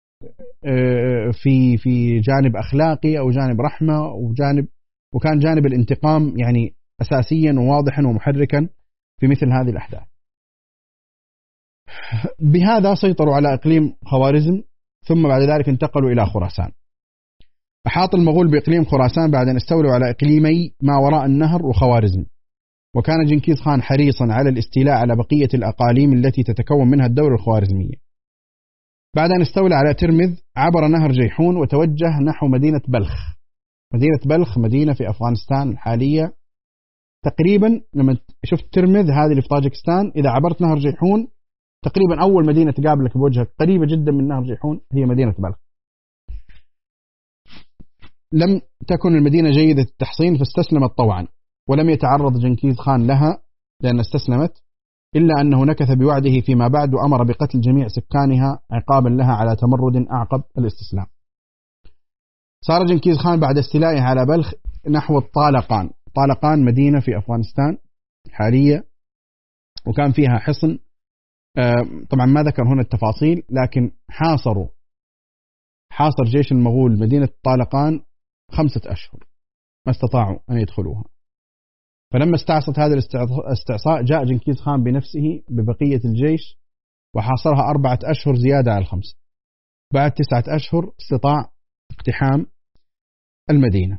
Speaker 1: في جانب أخلاقي أو جانب رحمة وكان جانب الانتقام يعني أساسيا وواضحا ومحركا في مثل هذه الأحداث. بهذا سيطروا على إقليم خوارزم، ثم بعد ذلك انتقلوا إلى خراسان. أحاط المغول بإقليم خراسان بعد أن استولوا على إقليمي ما وراء النهر وخوارزم، وكان جنكيز خان حريصا على الاستيلاء على بقية الأقاليم التي تتكون منها الدولة الخوارزمية. بعد أن استولى على ترمذ عبر نهر جيحون وتوجه نحو مدينة بلخ. مدينة بلخ مدينة في أفغانستان الحالية تقريبا. لما شفت ترمذ هذه اللي في طاجكستان، إذا عبرت نهر جيحون تقريبا أول مدينة تقابلك بوجهك قريبة جدا من نهر جيحون هي مدينة بلخ. لم تكن المدينة جيدة التحصين فاستسلمت طوعا، ولم يتعرض جنكيز خان لها لأن استسلمت، إلا أنه نكث بوعده فيما بعد وأمر بقتل جميع سكانها عقابا لها على تمرد أعقب الاستسلام. صار جنكيز خان بعد استيلائه على بلخ نحو الطالقان. طالقان مدينة في أفغانستان حالية، وكان فيها حصن. طبعا ما ذكر هنا التفاصيل، لكن حاصر جيش المغول مدينة طالقان 5 أشهر، ما استطاعوا أن يدخلوها. فلما استعصت هذا الاستعصاء جاء جنكيز خان بنفسه ببقية الجيش وحاصرها 4 أشهر زيادة على 5. بعد 9 أشهر استطاع اقتحام المدينة.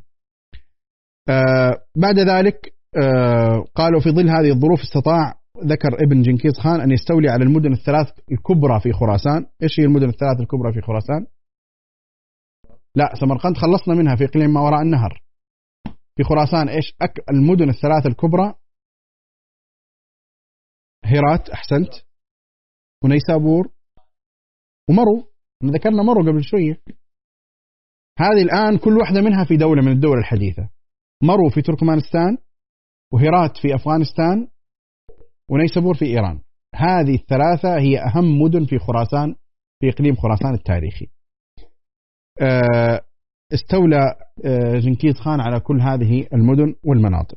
Speaker 1: بعد ذلك قالوا في ظل هذه الظروف استطاع ذكر ابن جنكيز خان أن يستولي على المدن الثلاث الكبرى في خراسان. إيش هي المدن الثلاث الكبرى في خراسان؟ لا، سمرقند خلصنا منها في إقليم ما وراء النهر. في خراسان إيش المدن الثلاث الكبرى؟ هرات، أحسنت، ونيسابور ومرو. ذكرنا مرو قبل شوية. هذه الآن كل واحدة منها في دولة من الدول الحديثة. مرو في تركمانستان، وهرات في أفغانستان، ونيسابور في إيران. هذه الثلاثة هي أهم مدن في خراسان، في إقليم خراسان التاريخي. استولى جنكيز خان على كل هذه المدن والمناطق.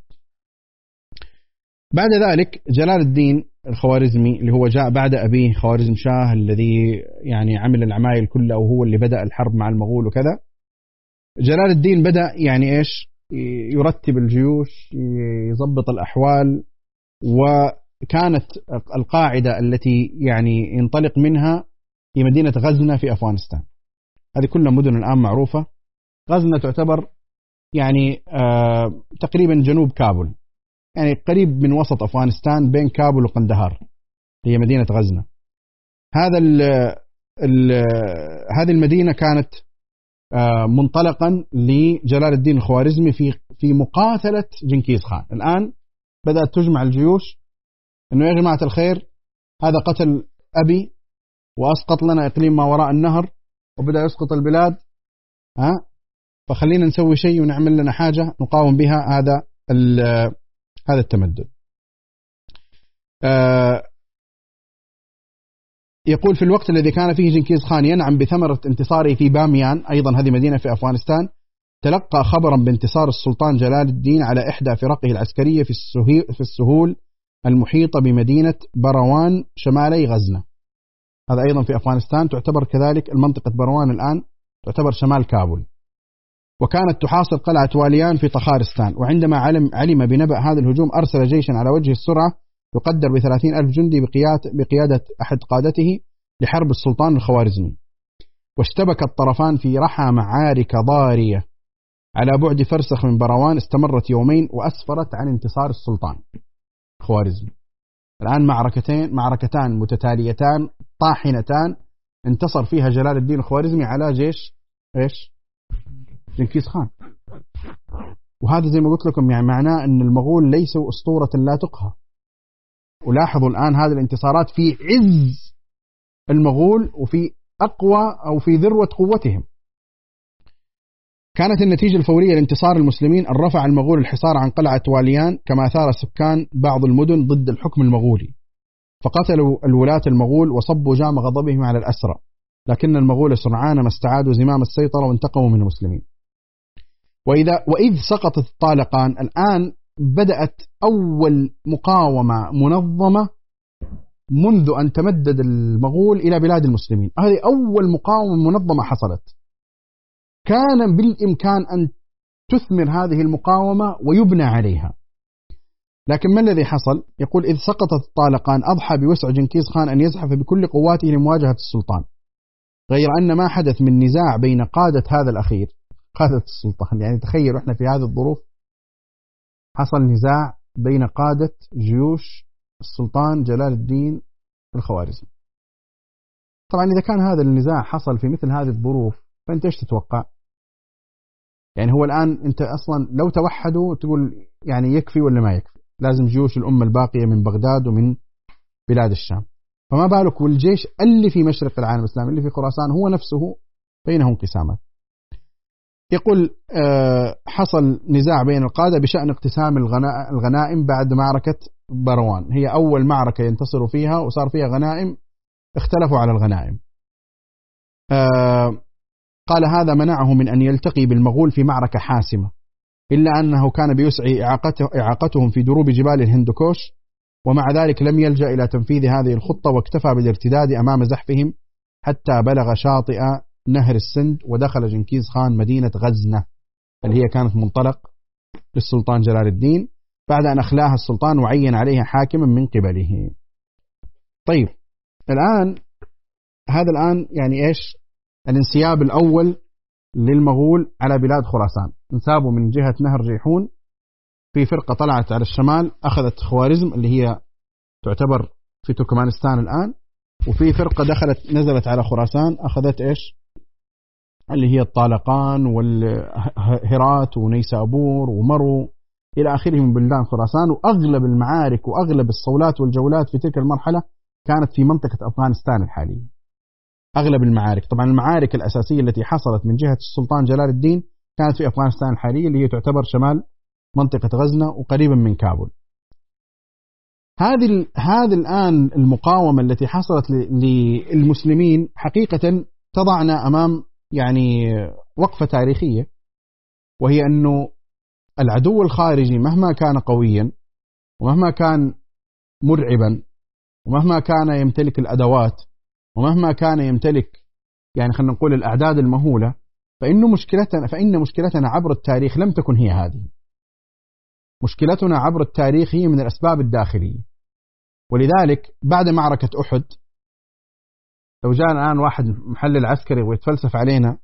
Speaker 1: بعد ذلك جلال الدين الخوارزمي اللي هو جاء بعد أبيه خوارزم شاه الذي يعني عمل العمايل كلها وهو اللي بدأ الحرب مع المغول وكذا. جلال الدين بدأ يعني إيش يرتب الجيوش، يضبط الأحوال، وكانت القاعدة التي يعني ينطلق منها هي مدينة غزنة في أفغانستان. هذه كلها مدن الآن معروفة. غزنة تعتبر يعني تقريبا جنوب كابول، يعني قريب من وسط أفغانستان بين كابول وقندهار، هي مدينة غزنة. هذه المدينة كانت منطلقا لجلال الدين الخوارزمي في مقاتلة جنكيز خان. الآن بدأت تجمع الجيوش إنه يا جماعة الخير هذا قتل أبي وأسقط لنا إقليم ما وراء النهر وبدأ يسقط البلاد، فخلينا نسوي شيء ونعمل لنا حاجة نقاوم بها هذا التمدد. يقول في الوقت الذي كان فيه جنكيز خان ينعم بثمرة انتصاره في باميان، أيضا هذه مدينة في أفغانستان، تلقى خبرا بانتصار السلطان جلال الدين على إحدى فرقه العسكرية في السهول المحيطة بمدينة بروان شمالي غزنة. هذا أيضا في أفغانستان، تعتبر كذلك المنطقة بروان الآن تعتبر شمال كابول. وكانت تحاصر قلعة واليان في طخارستان. وعندما علم بنبأ هذا الهجوم أرسل جيشا على وجه السرعة يقدر ب30,000 جندي بقيادة أحد قادته لحرب السلطان الخوارزمي. واشتبك الطرفان في رحى معارك ضارية على بعد فرسخ من بروان استمرت يومين وأسفرت عن انتصار السلطان الخوارزمي. الآن معركتان متتاليتان طاحنتان انتصر فيها جلال الدين الخوارزمي على جيش جنكيز خان. وهذا زي ما قلت لكم يعني معناه أن المغول ليسوا أسطورة لا تقهى. ولاحظوا الآن هذه الانتصارات في عز المغول وفي أقوى أو في ذروة قوتهم. كانت النتيجة الفورية لانتصار المسلمين أن رفع المغول الحصار عن قلعة واليان، كما ثار سكان بعض المدن ضد الحكم المغولي، فقتلوا الولاة المغول وصبوا جام غضبهم على الأسرى. لكن المغول سرعان ما استعادوا زمام السيطرة وانتقموا من المسلمين. وإذ سقطت الطالقان، الآن بدأت أول مقاومة منظمة منذ أن تمدد المغول إلى بلاد المسلمين. هذه أول مقاومة منظمة حصلت. كان بالإمكان أن تثمر هذه المقاومة ويبنى عليها، لكن ما الذي حصل؟ يقول إذ سقطت الطالقان أضحى بوسع جنكيز خان أن يزحف بكل قواته لمواجهة السلطان، غير أن ما حدث من نزاع بين قادة هذا الأخير قادة السلطان. يعني تخيلوا إحنا في هذه الظروف حصل نزاع بين قادة جيوش السلطان جلال الدين الخوارزمي. طبعا إذا كان هذا النزاع حصل في مثل هذه الظروف فأنت إيش تتوقع؟ يعني هو الآن أنت أصلا لو توحدوا تقول يعني يكفي ولا ما يكفي؟ لازم جيوش الأمة الباقية من بغداد ومن بلاد الشام، فما بالك والجيش اللي في مشرق العالم الإسلامي اللي في خراسان هو نفسه بينهم انقسامات. يقول حصل نزاع بين القادة بشأن اقتسام الغنائم بعد معركة بروان. هي أول معركة ينتصروا فيها وصار فيها غنائم، اختلفوا على الغنائم. قال هذا منعه من أن يلتقي بالمغول في معركة حاسمة، إلا أنه كان بيسعي إعاقتهم في دروب جبال الهندوكوش، ومع ذلك لم يلجأ إلى تنفيذ هذه الخطة واكتفى بالارتداد أمام زحفهم حتى بلغ شاطئ نهر السند، ودخل جنكيز خان مدينة غزنة اللي هي كانت منطلق للسلطان جلال الدين. بعد أن أخلاها السلطان وعين عليها حاكما من قبله. طيب الآن هذا الآن يعني إيش الانسياب الأول للمغول على بلاد خراسان؟ انسابوا من جهة نهر جيحون، في فرقة طلعت على الشمال أخذت خوارزم اللي هي تعتبر في تركمانستان الآن، وفي فرقة نزلت على خراسان أخذت إيش اللي هي الطالقان والهرات ونيسابور ومرو إلى آخره من بلدان خراسان. وأغلب المعارك وأغلب الصولات والجولات في تلك المرحلة كانت في منطقة أفغانستان الحالية. أغلب المعارك، طبعا المعارك الأساسية التي حصلت من جهة السلطان جلال الدين كانت في أفغانستان الحالية اللي هي تعتبر شمال منطقة غزنة وقريبا من كابول. هذه الآن المقاومة التي حصلت للمسلمين حقيقة تضعنا أمام يعني وقفة تاريخية، وهي أنه العدو الخارجي مهما كان قويا ومهما كان مرعبا ومهما كان يمتلك الأدوات ومهما كان يمتلك يعني خلينا نقول الأعداد المهولة، فإن مشكلتنا عبر التاريخ لم تكن هي هذه. مشكلتنا عبر التاريخ هي من الأسباب الداخلية. ولذلك بعد معركة أحد لو جاء الآن واحد محلل عسكري ويتفلسف علينا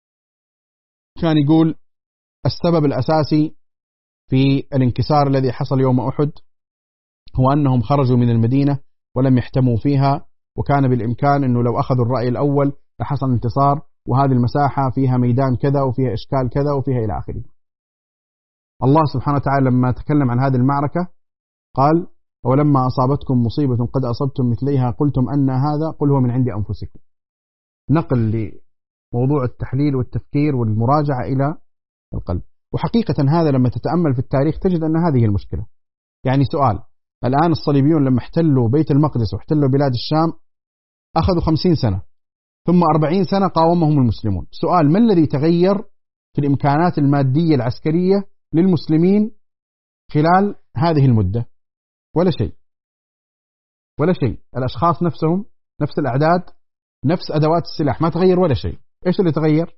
Speaker 1: كان يقول السبب الأساسي في الانكسار الذي حصل يوم أحد هو أنهم خرجوا من المدينة ولم يحتموا فيها، وكان بالإمكان أنه لو أخذوا الرأي الأول لحصل انتصار، وهذه المساحة فيها ميدان كذا وفيها إشكال كذا وفيها إلى آخره. الله سبحانه وتعالى لما تكلم عن هذه المعركة قال ولما أصابتكم مصيبة قد أصبتم مثليها قلتم أن هذا قل هو من عند أنفسكم. نقل لموضوع التحليل والتفكير والمراجعة إلى القلب. وحقيقة هذا لما تتأمل في التاريخ تجد أن هذه المشكلة. يعني سؤال، الآن الصليبيون لما احتلوا بيت المقدس واحتلوا بلاد الشام أخذوا 50 سنة، ثم 40 سنة قاومهم المسلمون. سؤال، ما الذي تغير في الإمكانات المادية العسكرية للمسلمين خلال هذه المدة؟ ولا شيء، ولا شيء. الأشخاص نفسهم، نفس الأعداد، نفس أدوات السلاح، ما تغير ولا شيء. إيش اللي تغير؟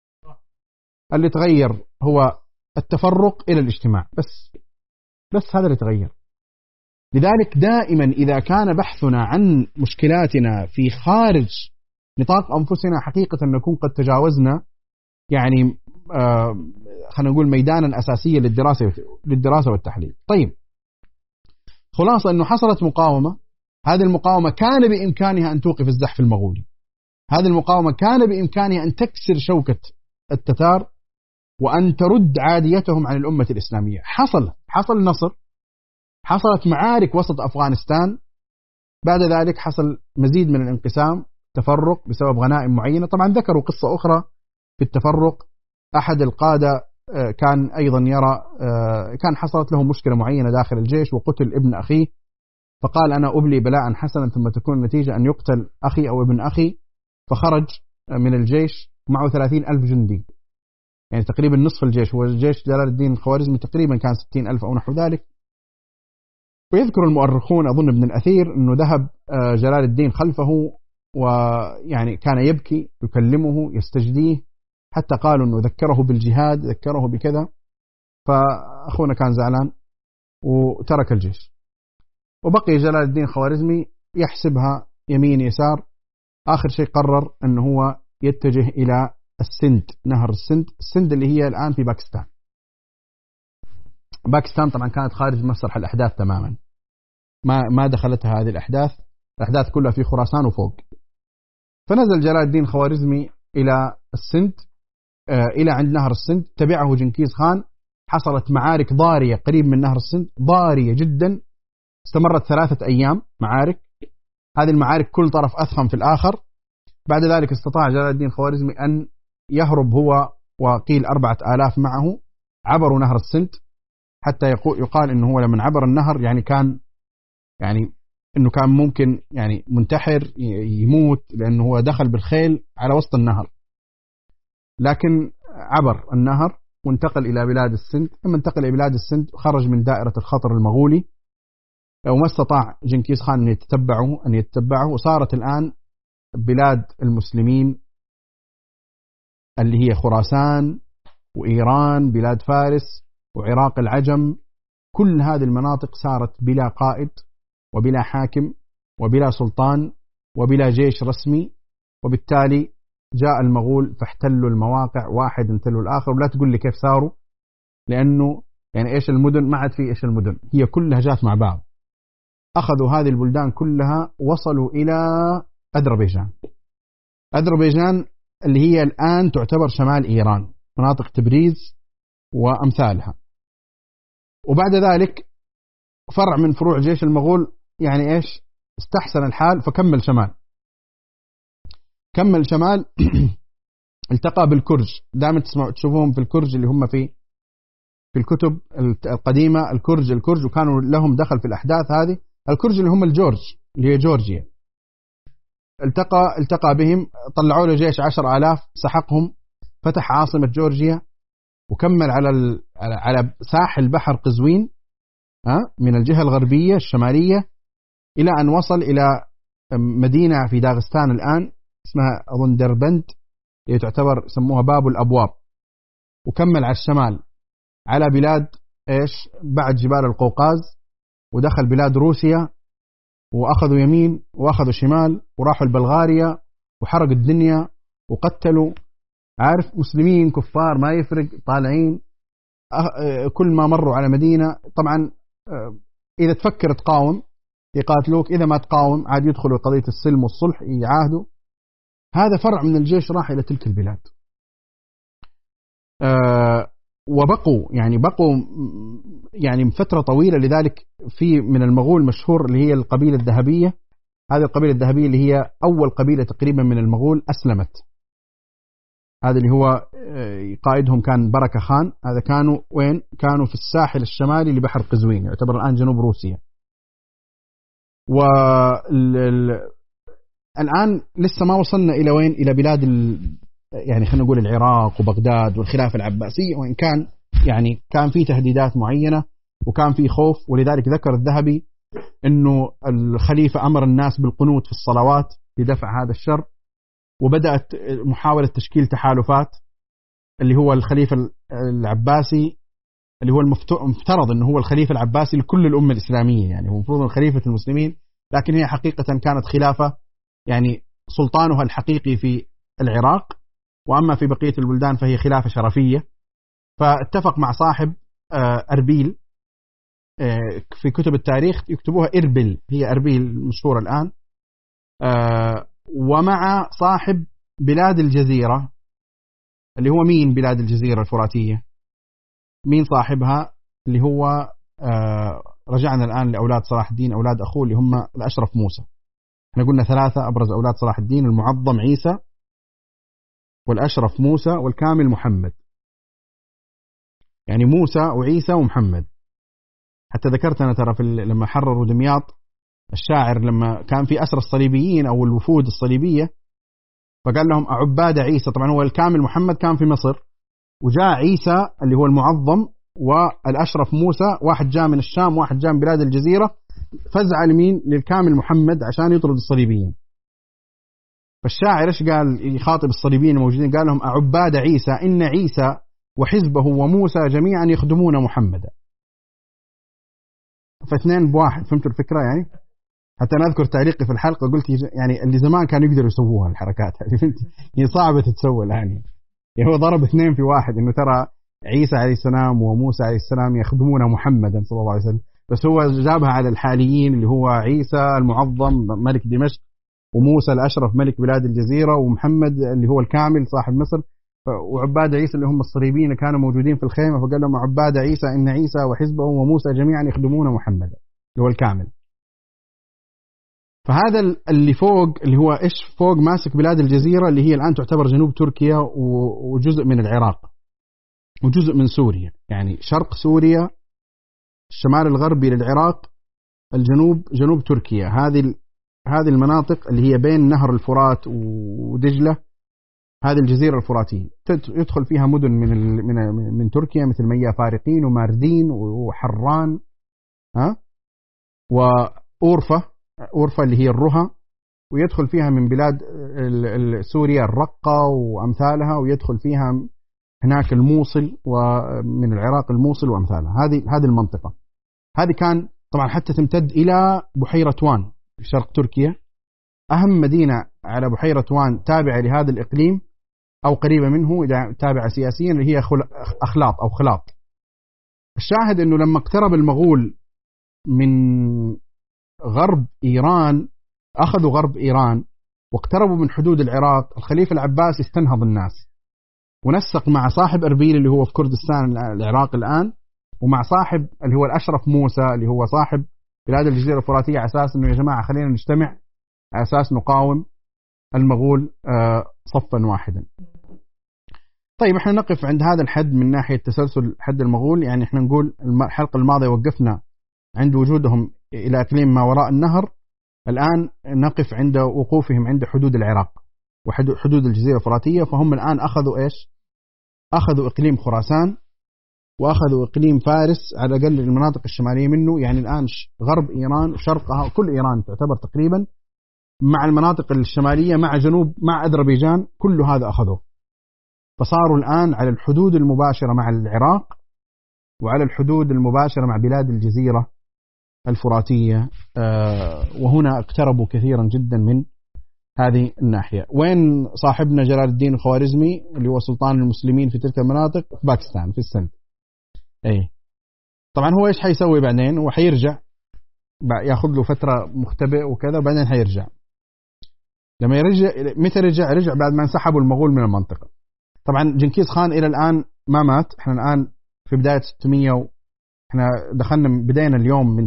Speaker 1: اللي تغير هو التفرق إلى الاجتماع بس هذا اللي تغير. لذلك دائما إذا كان بحثنا عن مشكلاتنا في خارج نطاق أنفسنا حقيقة نكون قد تجاوزنا يعني خلينا نقول ميدانا أساسيا للدراسة والتحليل. طيب خلاصة أنه حصلت مقاومة، هذه المقاومة كان بإمكانها أن توقف الزحف المغولي، هذه المقاومة كان بإمكانها أن تكسر شوكة التتار وأن ترد عاديتهم عن الأمة الإسلامية. حصل نصر، حصلت معارك وسط أفغانستان، بعد ذلك حصل مزيد من الانقسام، تفرق بسبب غنائم معينة. طبعا ذكروا قصة أخرى في التفرق، أحد القادة كان أيضا يرى كان حصلت له مشكلة معينة داخل الجيش وقتل ابن أخيه، فقال أنا أبلي بلاء حسنا ثم تكون النتيجة أن يقتل أخي أو ابن أخي، فخرج من الجيش معه 30,000 جندي، يعني تقريبا نصف الجيش. والجيش جلال الدين الخوارزمي تقريبا كان 60,000 أو نحو ذلك. ويذكر المؤرخون أظن ابن الأثير أنه ذهب جلال الدين خلفه ويعني كان يبكي يكلمه يستجديه، حتى قالوا أنه ذكره بالجهاد، ذكره بكذا، فأخونا كان زعلان وترك الجيش. وبقي جلال الدين الخوارزمي يحسبها يمين يسار. آخر شيء قرر أنه هو يتجه إلى السند، نهر السند اللي هي الآن في باكستان. باكستان طبعا كانت خارج مسرح الأحداث تماما، ما دخلتها هذه الأحداث كلها في خراسان وفوق. فنزل جلال الدين الخوارزمي إلى السند، إلى عند نهر السند، تبعه جنكيز خان. حصلت معارك ضارية قريب من نهر السند، ضارية جدا، استمرت 3 أيام معارك. هذه المعارك كل طرف أثخن في الآخر. بعد ذلك استطاع جلال الدين الخوارزمي أن يهرب هو وقيل 4,000 معه، عبروا نهر السند، حتى يقال إنه هو لمن عبر النهر يعني كان إنه كان ممكن يعني منتحر يموت، لأنه هو دخل بالخيل على وسط النهر، لكن عبر النهر وانتقل إلى بلاد السند. لما انتقل إلى بلاد السند خرج من دائرة الخطر المغولي، وما استطاع جنكيز خان أن يتبعه. وصارت الآن بلاد المسلمين اللي هي خراسان وإيران، بلاد فارس وعراق العجم كل هذه المناطق صارت بلا قائد وبلا حاكم وبلا سلطان وبلا جيش رسمي، وبالتالي جاء المغول فاحتلوا المواقع واحد تلو الآخر. ولا تقول لي كيف صاروا، لأنه يعني إيش المدن، ما عاد في إيش المدن، هي كلها جات مع بعض. أخذوا هذه البلدان كلها، وصلوا إلى أذربيجان. أذربيجان اللي هي الآن تعتبر شمال إيران، مناطق تبريز وأمثالها. وبعد ذلك فرع من فروع جيش المغول يعني إيش استحسن الحال فكمل شمال، كمل شمال. التقى بالكرج، دائما تشوفوهم في الكرج اللي هم في الكتب القديمة، الكرج وكانوا لهم دخل في الأحداث هذه. الكرج اللي هم الجورج اللي هي جورجيا. التقى بهم، طلعوا له جيش 10,000 سحقهم، فتح عاصمة جورجيا، وكمل على ساحل بحر قزوين من الجهة الغربية الشمالية، إلى أن وصل إلى مدينة في داغستان الآن اسمها أظن دربند، اللي تعتبر سموها باب الأبواب. وكمل على الشمال على بلاد إيش بعد جبال القوقاز، ودخل بلاد روسيا، وأخذوا يمين وأخذوا شمال، وراحوا البلغاريا وحرق الدنيا وقتلوا، عارف، مسلمين كفار ما يفرق، طالعين كل ما مروا على مدينة. طبعا إذا تفكر تقاوم يقاتلوك، إذا ما تقاوم عاد يدخلوا قضية السلم والصلح يعاهدوا. هذا فرع من الجيش راح إلى تلك البلاد. وبقوا يعني فترة طويلة. لذلك في من المغول مشهور اللي هي القبيلة الذهبية. هذه القبيلة الذهبية اللي هي أول قبيلة تقريبا من المغول أسلمت. هذا اللي هو قائدهم كان بركة خان. هذا كانوا وين؟ كانوا في الساحل الشمالي لبحر قزوين، يعتبر الآن جنوب روسيا. الآن لسه ما وصلنا إلى وين؟ إلى بلاد يعني خلينا نقول العراق وبغداد والخلافة العباسية، وإن كان يعني كان في تهديدات معينة وكان في خوف. ولذلك ذكر الذهبي أنه الخليفة أمر الناس بالقنوت في الصلوات لدفع هذا الشر، وبدأت محاولة تشكيل تحالفات. اللي هو الخليفة العباسي اللي هو المفترض أنه هو الخليفة العباسي لكل الأمة الإسلامية، يعني هو المفروض خليفة المسلمين، لكن هي حقيقة كانت خلافة يعني سلطانها الحقيقي في العراق، وأما في بقية البلدان فهي خلافة شرفية. فاتفق مع صاحب أربيل، في كتب التاريخ يكتبوها إربل، هي أربيل مشهورة الآن، ومع صاحب بلاد الجزيرة اللي هو مين؟ بلاد الجزيرة الفراتية، مين صاحبها؟ اللي هو رجعنا الآن لأولاد صلاح الدين، أولاد أخوه اللي هم الأشرف موسى. احنا قلنا 3 أبرز أولاد صلاح الدين: المعظم عيسى، والأشرف موسى، والكامل محمد. يعني موسى وعيسى ومحمد. حتى ذكرت أنا ترى لما حرروا دمياط، الشاعر لما كان في أسر الصليبيين أو الوفود الصليبية، فقال لهم أعباد عيسى. طبعا هو الكامل محمد كان في مصر، وجاء عيسى اللي هو المعظم والأشرف موسى، واحد جاء من الشام واحد جاء من بلاد الجزيرة، فزع لمين؟ للكامل محمد عشان يطرد الصليبيين. فالشاعر إيش قال يخاطب الصليبيين الموجودين؟ قال لهم أعباد عيسى إن عيسى وحزبه وموسى جميعا يخدمون محمدا. فاثنين بواحد، فهمتوا الفكرة يعني؟ حتى أنا أذكر تعليقي في الحلقة قلت يعني اللي زمان كانوا يقدروا يسووها الحركات هذه، هي صعبة تتسوى الآن. يعني هو ضرب 2 في 1، إنه ترى عيسى عليه السلام وموسى عليه السلام يخدمون محمدا صلى الله عليه وسلم، بس هو جابها على الحاليين اللي هو عيسى المعظم ملك دمشق، وموسى الأشرف ملك بلاد الجزيرة، ومحمد اللي هو الكامل صاحب مصر. وعباد عيسى اللي هم الصليبيين كانوا موجودين في الخيمة، فقال لهم عباد عيسى إن عيسى وحزبه وموسى جميعا يخدمون محمدا اللي هو الكامل. فهذا اللي فوق اللي هو إيش فوق ماسك بلاد الجزيرة اللي هي الآن تعتبر جنوب تركيا وجزء من العراق وجزء من سوريا، يعني شرق سوريا، الشمال الغربي للعراق، الجنوب جنوب تركيا. هذه المناطق اللي هي بين نهر الفرات ودجلة، هذه الجزيرة الفراتية يدخل فيها مدن من تركيا مثل ميا فارقين وماردين وحران وأورفا اللي هي الرها، ويدخل فيها من بلاد سوريا الرقة وأمثالها، ويدخل فيها هناك الموصل، ومن العراق الموصل وأمثالها. هذه المنطقة هذه كان طبعا حتى تمتد إلى بحيرة وان في شرق تركيا. أهم مدينة على بحيرة وان تابعة لهذا الإقليم أو قريبة منه إذا تابعة سياسيا اللي هي أخلاط أو خلاط. الشاهد أنه لما اقترب المغول من غرب إيران، أخذوا غرب إيران واقتربوا من حدود العراق، الخليفة العباسي استنهض الناس ونسق مع صاحب أربيل اللي هو في كردستان العراق الآن، ومع صاحب اللي هو الأشرف موسى اللي هو صاحب بلاد الجزيرة الفراتية، على أساس أنه يا جماعة خلينا نجتمع على أساس نقاوم المغول صفا واحدا. طيب احنا نقف عند هذا الحد من ناحية تسلسل حد المغول. يعني احنا نقول الحلقة الماضية وقفنا عند وجودهم إلى إقليم ما وراء النهر، الآن نقف عند وقوفهم عند حدود العراق وحدود الجزيرة الفراتية. فهم الآن أخذوا إيش؟ أخذوا إقليم خراسان وأخذوا إقليم فارس على الأقل المناطق الشمالية منه. يعني الآن غرب إيران وشرقها كل إيران تعتبر تقريبا، مع المناطق الشمالية مع جنوب مع أذربيجان، كل هذا أخذوه. فصاروا الآن على الحدود المباشرة مع العراق وعلى الحدود المباشرة مع بلاد الجزيرة الفراتية، وهنا اقتربوا كثيرا جدا من هذه الناحية. وين صاحبنا جلال الدين الخوارزمي اللي هو سلطان المسلمين في تلك المناطق؟ في باكستان في السند. ايه طبعا هو ايش حيسوي بعدين؟ هو حيرجع ياخذ له فترة مختبئ وكذا، وبعدين حيرجع. لما يرجع متى رجع بعد ما انسحبوا المغول من المنطقة. طبعا جنكيز خان إلى الآن ما مات. احنا الآن في بداية 600 احنا بدينا اليوم من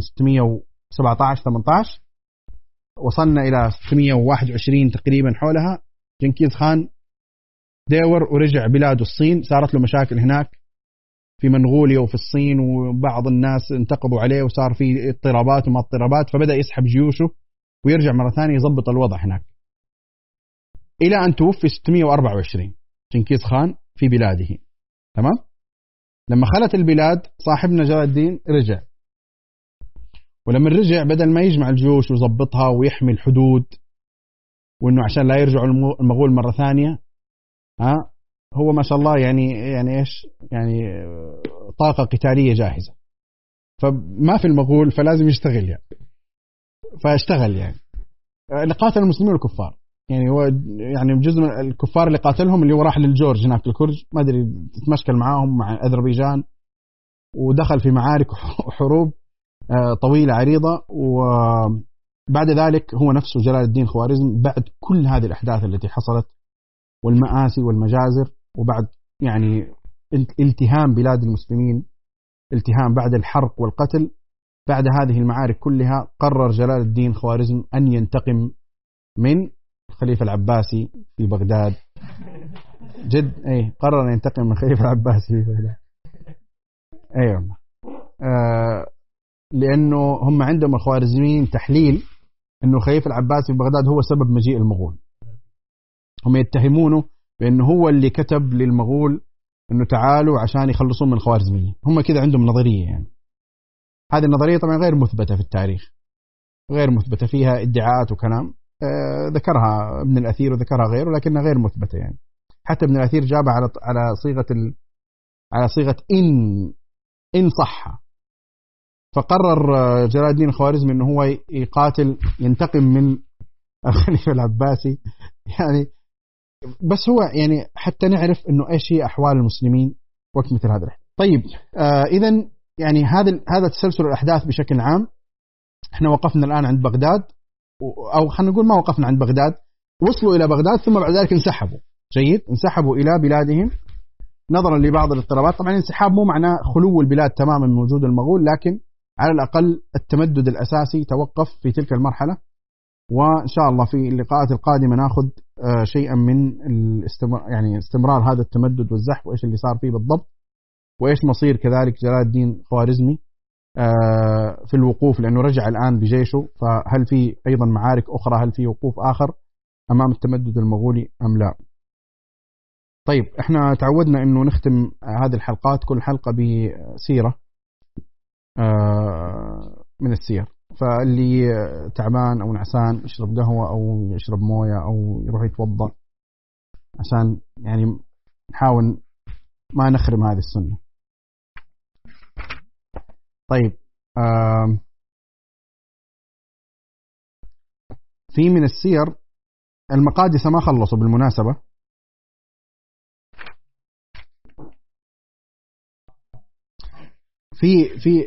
Speaker 1: 617-18 وصلنا إلى 621 تقريبا حولها. جنكيز خان داور ورجع بلاده الصين، صارت له مشاكل هناك في منغوليا وفي الصين، وبعض الناس انتقبوا عليه وصار في اضطرابات وما اضطرابات، فبدأ يسحب جيوشه ويرجع مرة ثانية يضبط الوضع هناك إلى أن توفي 624 جنكيز خان في بلاده. تمام. لما خلت البلاد صاحبنا جلال الدين رجع، ولما رجع بدل ما يجمع الجيوش ويضبطها ويحمي الحدود وإنه عشان لا يرجعوا المغول مرة ثانية، هو ما شاء الله يعني إيش يعني طاقة قتالية جاهزة، فما في المغول فلازم يشتغل يعني. فاشتغل يعني قاتل المسلمين والكفار. يعني هو يعني جزء من الكفار اللي قاتلهم اللي هو راح للجورج هناك الكرج، ما أدري تتمشكل معاهم مع أذربيجان، ودخل في معارك وحروب طويلة عريضة. وبعد ذلك هو نفسه جلال الدين خوارزم بعد كل هذه الأحداث التي حصلت والمآسي والمجازر، وبعد يعني التهام بلاد المسلمين، التهام بعد الحرق والقتل، بعد هذه المعارك كلها قرر جلال الدين خوارزم أن ينتقم من الخليفة العباسي في بغداد. قرر أن ينتقم من الخليفة العباسي في بغداد. أيوة. لأنه هم عندهم الخوارزميين تحليل أنه الخليفة العباسي في بغداد هو سبب مجيء المغول. هم يتهمونه بأنه هو اللي كتب للمغول أنه تعالوا عشان يخلصون من الخوارزميين. هم كذا عندهم نظرية يعني. هذه النظرية طبعا غير مثبتة في التاريخ، غير مثبتة، فيها ادعاءات وكلام ذكرها ابن الأثير وذكرها غيره، لكنها غير مثبتة يعني. حتى ابن الأثير جابها على صيغة إن صح. فقرر جلال الدين الخوارزمي أنه هو يقاتل ينتقم من الخليفة العباسي يعني. بس هو يعني حتى نعرف أنه إيش هي أحوال المسلمين وقت مثل هذا الحين. طيب إذن يعني هذا تسلسل الأحداث بشكل عام. احنا وقفنا الآن عند بغداد، أو خلينا نقول ما وقفنا عند بغداد، وصلوا إلى بغداد ثم بعد ذلك انسحبوا. جيد، انسحبوا إلى بلادهم نظرا لبعض الاضطرابات. طبعا الانسحاب مو معناه خلو البلاد تماما من وجود المغول، لكن على الأقل التمدد الأساسي توقف في تلك المرحلة. وإن شاء الله في اللقاءات القادمة نأخذ شيئا من يعني استمرار هذا التمدد والزحف، وإيش اللي صار فيه بالضبط، وإيش مصير كذلك جلال الدين خوارزمي في الوقوف، لأنه رجع الآن بجيشه. فهل في أيضا معارك أخرى؟ هل في وقوف آخر أمام التمدد المغولي أم لا؟ طيب احنا تعودنا انه نختم هذه الحلقات كل حلقة بسيرة من السير. فاللي تعبان او نعسان يشرب قهوة او يشرب موية او يروح يتوضأ عشان يعني نحاول ما نخرم هذه السنة. طيب في من السير المقادسة ما خلصوا بالمناسبة. في في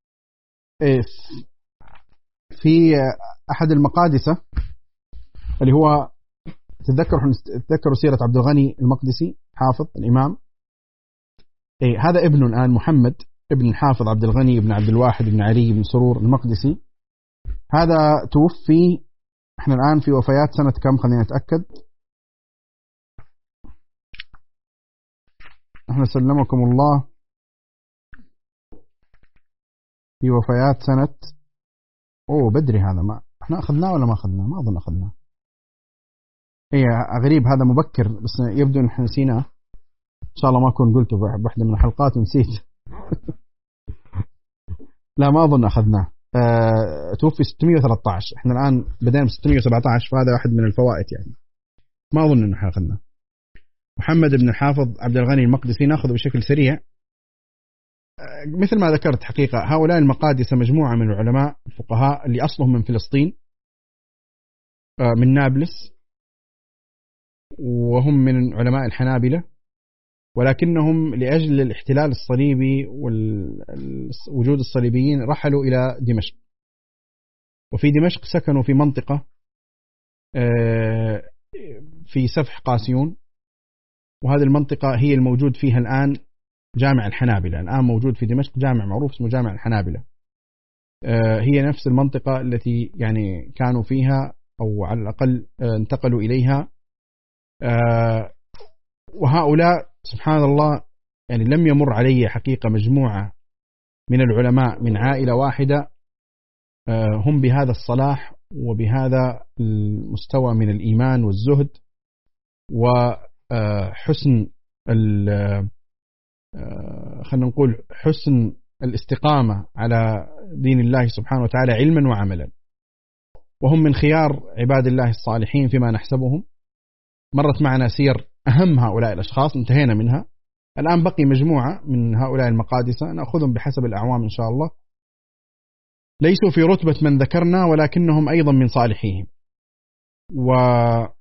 Speaker 1: في أحد المقادسة اللي هو تذكروا سيرة عبد الغني المقدسي حافظ الإمام. هذا ابنه الآن محمد ابن الحافظ عبد الغني ابن عبد الواحد ابن علي بن سرور المقدسي. هذا توفي، احنا الآن في وفيات سنة كم؟ خلينا نتأكد. احنا سلمكم الله في وفيات سنة بدري. هذا ما احنا أخذناه ولا ما أخذناه؟ ما أظن أخذناه. غريب، هذا مبكر بس يبدو ان احنا نسيناه. ان شاء الله ما أكون قلته بواحدة من الحلقات ونسيت. لا ما أظن أخذناه. توفي 613، احنا الآن بدأنا ب 617، فهذا واحد من الفوائد يعني. ما أظن أنه أخذناه. محمد بن الحافظ عبد الغني المقدسي نأخذه بشكل سريع. مثل ما ذكرت حقيقة هؤلاء المقادسة مجموعة من العلماء الفقهاء اللي أصلهم من فلسطين، من نابلس، وهم من علماء الحنابلة، ولكنهم لأجل الاحتلال الصليبي ووجود الصليبيين رحلوا إلى دمشق. وفي دمشق سكنوا في منطقة في سفح قاسيون، وهذه المنطقة هي الموجود فيها الآن جامع الحنابلة. الآن موجود في دمشق جامع معروف اسمه جامع الحنابلة. هي نفس المنطقة التي يعني كانوا فيها، أو على الأقل انتقلوا إليها. وهؤلاء سبحان الله يعني لم يمر علي حقيقة مجموعة من العلماء من عائلة واحدة هم بهذا الصلاح وبهذا المستوى من الإيمان والزهد وحسن خلينا نقول حسن الاستقامة على دين الله سبحانه وتعالى علما وعملا. وهم من خيار عباد الله الصالحين فيما نحسبهم. مرت معنا سير أهم هؤلاء الأشخاص انتهينا منها. الآن بقي مجموعة من هؤلاء المقادسة نأخذهم بحسب الأعوام إن شاء الله. ليسوا في رتبة من ذكرنا ولكنهم أيضا من صالحيهم. وهذا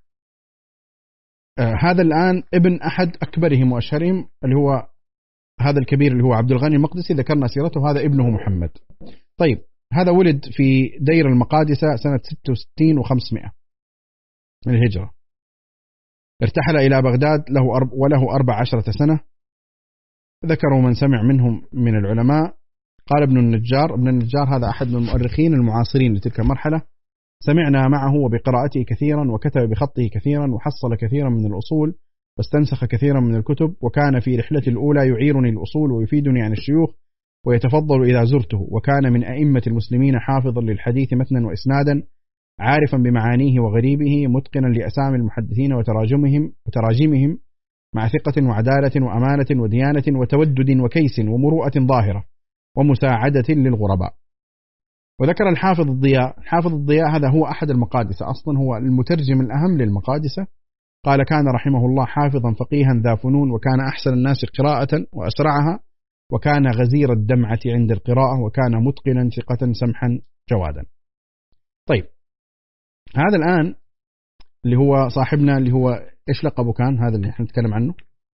Speaker 1: الآن ابن أحد أكبرهم وأشهرهم اللي هو هذا الكبير اللي هو عبد الغني المقدسي، ذكرنا سيرته. هذا ابنه محمد. طيب هذا ولد في دير المقادسة سنة 66 و500 من الهجرة. ارتحل إلى بغداد وله 14 سنة. ذكروا من سمع منهم من العلماء. قال ابن النجار هذا أحد من المؤرخين المعاصرين لتلك المرحلة. سمعنا معه وبقراءته كثيرا، وكتب بخطه كثيرا، وحصل كثيرا من الأصول، واستنسخ كثيرا من الكتب، وكان في رحلتي الأولى يعيرني الأصول ويفيدني عن الشيوخ ويتفضل إذا زرته. وكان من أئمة المسلمين حافظا للحديث متنا وإسنادا، عارفا بمعانيه وغريبه، متقنا لأسامي المحدثين وتراجمهم، مع ثقة وعدالة وأمانة وديانة وتودد وكيس ومروءة ظاهرة ومساعدة للغرباء. وذكر الحافظ الضياء هذا هو أحد المقادسة، أصلا هو المترجم الأهم للمقادسة. قال كان رحمه الله حافظا فقيها ذا فنون، وكان أحسن الناس قراءة وأسرعها، وكان غزير الدمعة عند القراءة، وكان متقنا ثقة سمحا جوادا. طيب هذا الآن اللي هو صاحبنا اللي هو إيش لقبه كان؟ هذا اللي احنا نتكلم عنه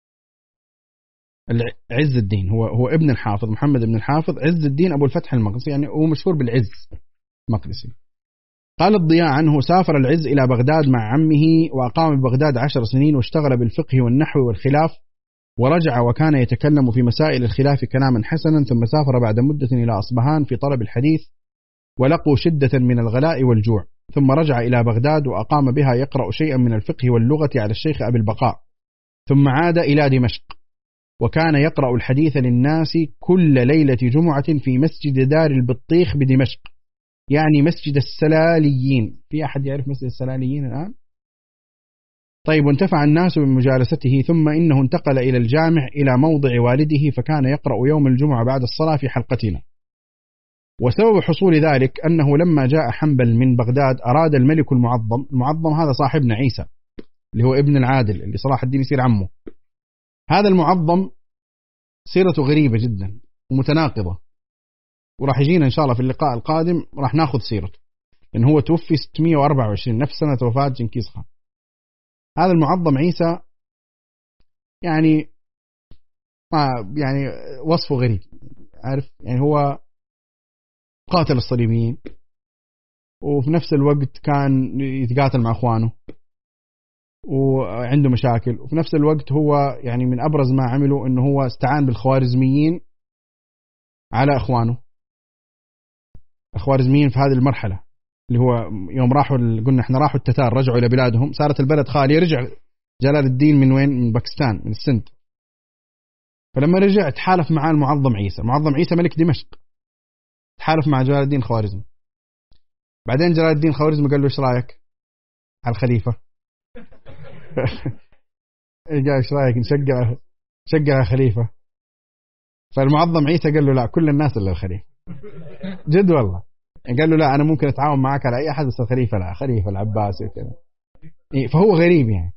Speaker 1: عز الدين. هو ابن الحافظ محمد بن الحافظ عز الدين أبو الفتح المقدسي، يعني هو مشهور بالعز المقدسي. قال الضياء عنه سافر العز إلى بغداد مع عمه، وأقام ببغداد 10 سنين، واشتغل بالفقه والنحو والخلاف، ورجع وكان يتكلم في مسائل الخلاف كلاما حسنا. ثم سافر بعد مدة إلى أصبهان في طلب الحديث، ولقوا شدة من الغلاء والجوع. ثم رجع إلى بغداد وأقام بها يقرأ شيئا من الفقه واللغة على الشيخ أبي البقاء. ثم عاد إلى دمشق، وكان يقرأ الحديث للناس كل ليلة جمعة في مسجد دار البطيخ بدمشق، يعني مسجد السلاليين. في أحد يعرف مسجد السلاليين الآن؟ طيب وانتفع الناس بمجالسته. ثم إنه انتقل إلى الجامع إلى موضع والده، فكان يقرأ يوم الجمعة بعد الصلاة في حلقتنا. وسبب حصول ذلك أنه لما جاء حنبل من بغداد أراد الملك المعظم هذا صاحبنا عيسى اللي هو ابن العادل اللي صلاح الدين يصير عمه. هذا المعظم سيرته غريبة جدا ومتناقضة، وراح يجينا إن شاء الله في اللقاء القادم راح ناخذ سيرته، لأن هو توفي 624 نفس سنة وفاة جنكيز خان. هذا المعظم عيسى يعني وصفه غريب، عارف يعني هو قاتل الصليبيين وفي نفس الوقت كان يتقاتل مع أخوانه وعنده مشاكل، وفي نفس الوقت هو يعني من أبرز ما عمله أنه هو استعان بالخوارزميين على أخوانه. الخوارزميين في هذه المرحلة اللي هو يوم راحوا قلنا احنا راحوا التتار رجعوا إلى بلادهم، صارت البلد خالية، رجع جلال الدين من وين؟ من باكستان، من السند. فلما رجع تحالف مع المعظم عيسى، معظم عيسى ملك دمشق، تحالف مع جلال الدين الخوارزمي. بعدين جلال الدين الخوارزمي قال له ايش رايك على الخليفة؟ قال ايش رايك نشجع خليفة؟ فالمعظم عيسى قال له لا، كل الناس الا الخليفة. جد والله، قال له لا انا ممكن اتعاون معك على اي احد بس الخليفة لا، خليفة العباسي وكذا. فهو غريب يعني.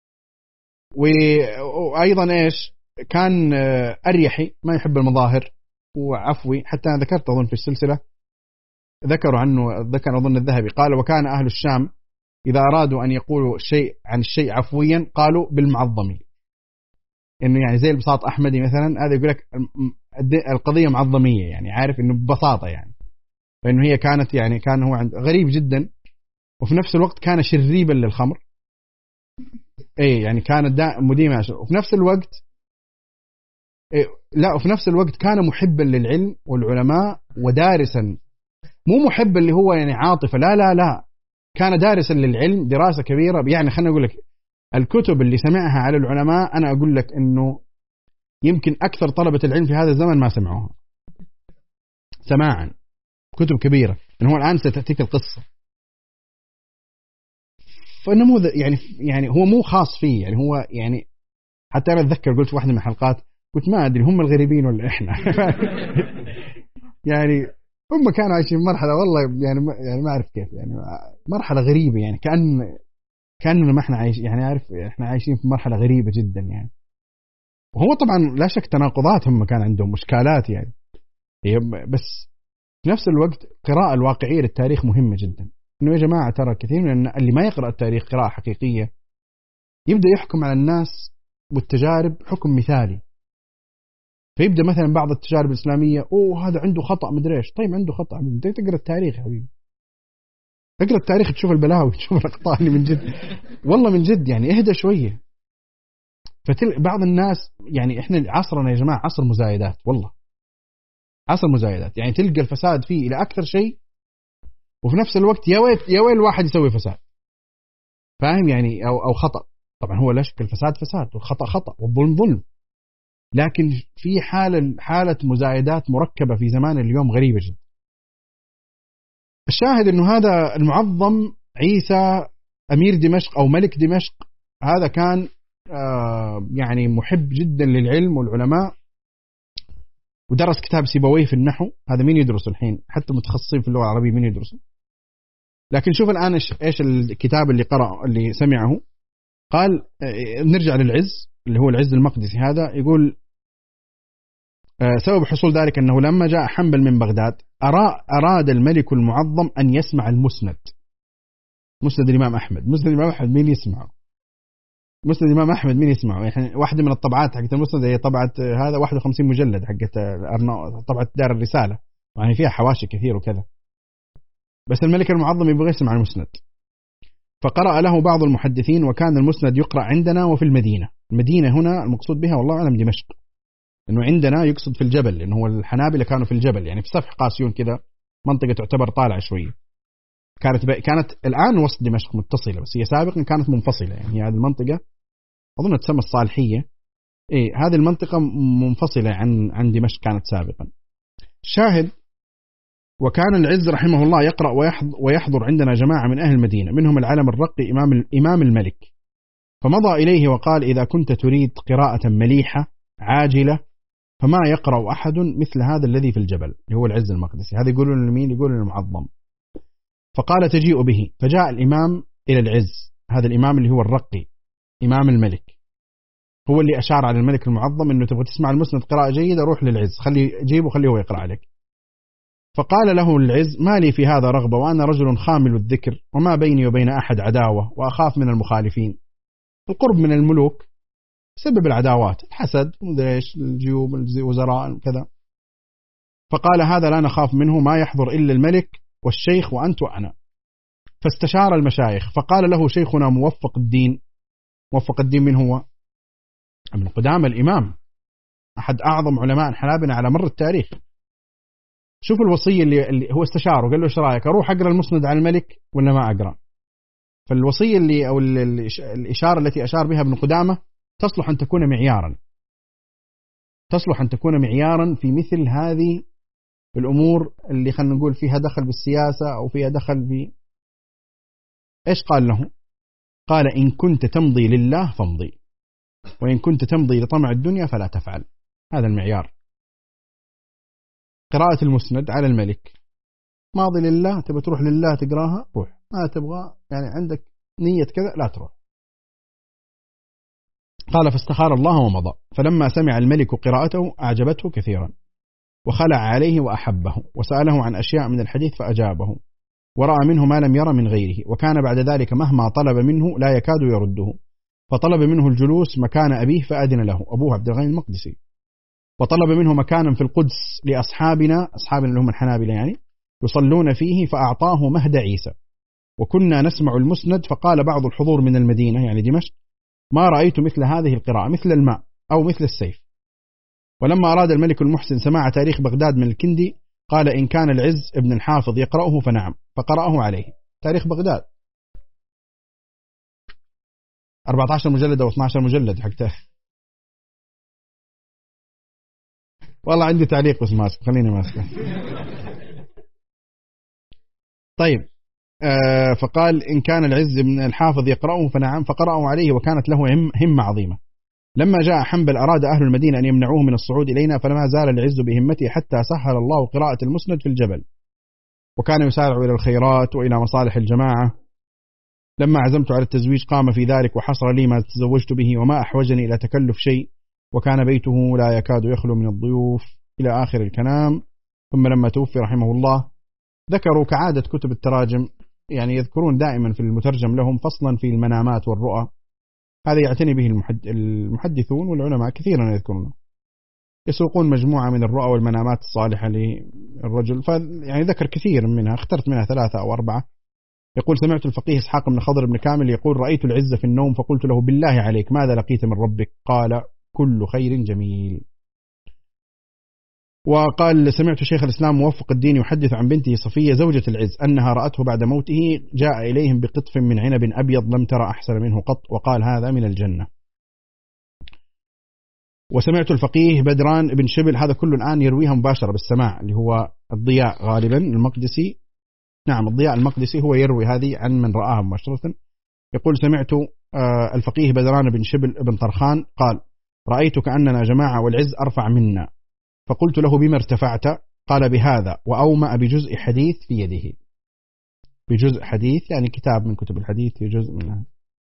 Speaker 1: وايضا ايش كان اريحي، ما يحب المظاهر وعفوي. حتى انا ذكرت اظن في السلسلة ذكروا عنه، ذكر اظن الذهبي قال وكان اهل الشام اذا ارادوا ان يقولوا شيء عن الشيء عفويا قالوا بالمعظمي، انه يعني زي البساط احمدي مثلا، هذا يقول لك القضيه معظميه، يعني عارف انه ببساطه يعني. فانه هي كانت يعني كان هو غريب جدا، وفي نفس الوقت كان شريبا للخمر. يعني كان مديم عشر، وفي نفس الوقت لا، وفي نفس الوقت كان محبا للعلم والعلماء ودارسا، مو محب اللي هو يعني عاطفه، لا لا لا، كان دارسا للعلم دراسه كبيره. يعني خلينا نقول لك الكتب اللي سمعها على العلماء، أنا أقول لك أنه يمكن أكثر طلبة العلم في هذا الزمن ما سمعوها سماعا، كتب كبيرة. إنه هو الآن ستأتيك القصة. فالنموذج يعني هو مو خاص فيه، يعني هو يعني حتى أنا أتذكر قلت واحدة من الحلقات قلت ما أدري هم الغريبين ولا إحنا. يعني هم كانوا عايشين مرحلة والله يعني ما أعرف كيف، يعني مرحلة غريبة، يعني كأننا ما إحنا عايش، يعني عارف إحنا عايشين في مرحلة غريبة جدا يعني. وهو طبعا لا شك تناقضات، هم كان عندهم مشكلات يعني، بس في نفس الوقت قراءة الواقعية للتاريخ مهمة جدا. إنه يا جماعة ترى كثير من اللي ما يقرأ التاريخ قراءة حقيقية يبدأ يحكم على الناس والتجارب حكم مثالي. فيبدأ مثلا بعض التجارب الإسلامية هذا عنده خطأ مدري إيش. طيب عنده خطأ، أنت تقرأ التاريخ يا حبيبي، اقرأ التاريخ تشوف البلاوي، تشوف الأخطاء اللي من جد والله من جد يعني اهدى شوية. بعض الناس يعني إحنا عصرنا يا جماعة عصر مزايدات، والله عصر مزايدات، يعني تلقى الفساد فيه إلى أكثر شيء، وفي نفس الوقت يا ويل الواحد يسوي فساد، فاهم يعني، أو خطأ. طبعا هو لا شك الفساد فساد والخطأ خطأ والظلم ظلم، لكن في حالة مزايدات مركبة في زمان اليوم غريبة جدا. الشاهد أنه هذا المعظم عيسى أمير دمشق أو ملك دمشق، هذا كان يعني محب جدا للعلم والعلماء، ودرس كتاب سيبويه في النحو. هذا مين يدرسه الحين؟ حتى متخصصين في اللغة العربية مين يدرسه؟ لكن شوف الآن إيش الكتاب اللي قرأ اللي سمعه. قال نرجع للعز اللي هو العز المقدسي، هذا يقول سبب حصول ذلك أنه لما جاء حنبل من بغداد أراد الملك المعظم أن يسمع المسند. مسند الإمام أحمد، مسند الإمام أحمد مين يسمعه؟ مسند الإمام أحمد مين يسمعه؟ يعني واحدة من الطبعات حقت المسند هي طبعة هذا 51 مجلد حقت طبعة دار الرسالة، يعني فيها حواشي كثير وكذا، بس الملك المعظم يبغى يسمع المسند. فقرأ له بعض المحدثين، وكان المسند يقرأ عندنا وفي المدينة. المدينة هنا المقصود بها والله أعلم دمشق، إنه عندنا يقصد في الجبل، لأنه هو الحنابلة كانوا في الجبل، يعني في سفح قاسيون كذا، منطقة تعتبر طالعة شوية. كانت الآن وسط دمشق متصلة، بس هي سابقا كانت منفصلة، يعني هذه المنطقة أظن تسمى الصالحية. هذه المنطقة منفصلة عن دمشق كانت سابقا. شاهد وكان العز رحمه الله يقرأ ويحضر عندنا جماعة من أهل المدينة، منهم العلم الرقي إمام الملك، فمضى إليه وقال إذا كنت تريد قراءة مليحة عاجلة فما يقرأ أحد مثل هذا الذي في الجبل، اللي هو العز المقدسي. هذا يقولون لمين؟ يقولون للمعظم. فقال تجيء به. فجاء الإمام إلى العز، هذا الإمام اللي هو الرقي إمام الملك، هو اللي أشار على الملك المعظم إنه تبغى تسمع المسند قراءة جيدة روح للعز، خليه جيبه خليه هو يقرأ عليك. فقال له العز: ما لي في هذا رغبة، وأنا رجل خامل الذكر، وما بيني وبين أحد عداوة، وأخاف من المخالفين. القرب من الملوك سبب العداوات، الحسد وذيش الجيوب الوزراء كذا. فقال: هذا لا نخاف منه، ما يحضر إلا الملك والشيخ وأنت وأنا. فاستشار المشايخ، فقال له شيخنا موفق الدين. موفق الدين من هو؟ ابن قدامة الإمام، أحد أعظم علماء الحنابلة على مر التاريخ. شوف الوصية اللي هو استشاره، قال له: ايش رايك، أروح أقرأ المسند على الملك ولا ما أقرأ؟ فالوصية أو الإشارة التي أشار بها ابن قدامة تصلح أن تكون معيارا، تصلح أن تكون معيارا في مثل هذه الأمور اللي خلينا نقول فيها دخل بالسياسة أو فيها دخل في إيش قال له؟ قال: إن كنت تمضي لله فامضي، وإن كنت تمضي لطمع الدنيا فلا تفعل. هذا المعيار. قراءة المسند على الملك ماضي لله، تبى تروح لله تقراها روح، ما تبغى يعني عندك نية كذا لا تروح. قال: فاستخار الله ومضى. فلما سمع الملك قراءته أعجبته كثيرا، وخلع عليه وأحبه، وسأله عن أشياء من الحديث فأجابه، ورأى منه ما لم يرى من غيره. وكان بعد ذلك مهما طلب منه لا يكاد يرده، فطلب منه الجلوس مكان أبيه فأذن له، أبوه عبد الغني المقدسي. وطلب منه مكانا في القدس لأصحابنا اللي هم الحنابلة يعني يصلون فيه، فأعطاه مهد عيسى. وكنا نسمع المسند، فقال بعض الحضور من المدينة يعني دمشق: ما رأيت مثل هذه القراءة، مثل الماء أو مثل السيف. ولما أراد الملك المحسن سماع تاريخ بغداد من الكندي، قال: إن كان العز ابن الحافظ يقرأه فنعم، فقرأه عليه. تاريخ بغداد 14 مجلد أو 12 مجلد حقته. والله عندي تعليق بس ماسك، خليني ماسكه. طيب فقال: إن كان العز بن الحافظ يقرأه فنعم، فقرأه عليه، وكانت له همة عظيمة. لما جاء حنبل أراد أهل المدينة أن يمنعوه من الصعود إلينا، فلما زال العز بهمته حتى سهل الله قراءة المسند في الجبل، وكان يسارع إلى الخيرات وإلى مصالح الجماعة. لما عزمت على التزويج قام في ذلك، وحصر لي ما تزوجت به، وما أحوجني إلى تكلف شيء، وكان بيته لا يكاد يخلو من الضيوف، إلى آخر الكلام. ثم لما توفي رحمه الله ذكروا كعادة كتب التراجم يعني يذكرون دائما في المترجم لهم فصلا في المنامات والرؤى. هذا يعتني به المحدثون والعلماء كثيرا يذكرونه، يسوقون مجموعة من الرؤى والمنامات الصالحة للرجل. يعني ذكر كثير منها، اخترت منها 3 أو 4. يقول: سمعت الفقيه إسحاق بن خضر بن كامل يقول: رأيت العز في النوم، فقلت له: بالله عليك ماذا لقيت من ربك؟ قال: كل خير جميل. وقال: سمعت شيخ الإسلام موفق الدين يحدث عن بنته صفية زوجة العز أنها رأته بعد موته جاء إليهم بقطف من عنب أبيض لم ترى أحسن منه قط، وقال: هذا من الجنة. وسمعت الفقيه بدران بن شبل، هذا كله الآن يرويها مباشرة بالسماع، اللي هو الضياء غالبا المقدسي. نعم الضياء المقدسي هو يروي هذه عن من رآها مباشرة. يقول: سمعت الفقيه بدران بن شبل بن طرخان قال: رأيت كأننا جماعة والعز أرفع منا، فقلت له: بما ارتفعت؟ قال: بهذا، وأومأ بجزء حديث في يده. بجزء حديث يعني كتاب من كتب الحديث في جزء منها.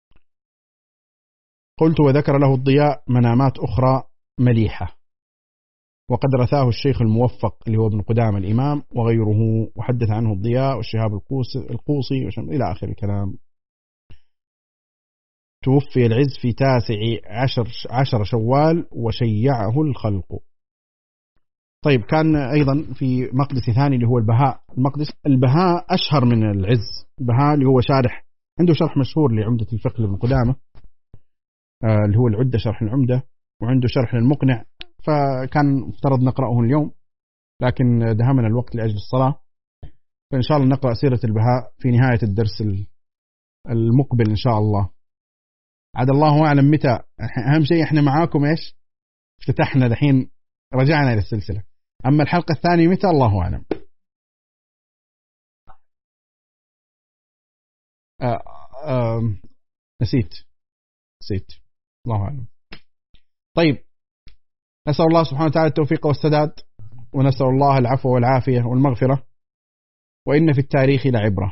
Speaker 1: قلت: وذكر له الضياء منامات أخرى مليحة، وقد رثاه الشيخ الموفق اللي هو ابن قدامة الإمام وغيره، وحدث عنه الضياء والشهاب القوصي إلى آخر الكلام. توفي العز في 19 شوال وشيعه الخلق. طيب كان أيضا في مقدسي ثاني اللي هو البهاء المقدس. البهاء أشهر من العز. البهاء اللي هو شارح، عنده شرح مشهور لعمدة الفقه لابن قدامة اللي هو العدة شرح العمدة، وعنده شرح للمقنع، فكان مفترض نقرأه اليوم لكن دهمنا الوقت لأجل الصلاة، فإن شاء الله نقرأ سيرة البهاء في نهاية الدرس المقبل إن شاء الله. عاد الله أعلم متى. أهم شيء إحنا معاكم إيش افتتحنا دحين، رجعنا إلى السلسلة. أما الحلقة الثانية متى الله أعلم. نسيت الله أعلم. طيب نسأل الله سبحانه وتعالى التوفيق والسداد، ونسأل الله العفو والعافية والمغفرة. وإن في التاريخ لعبرة،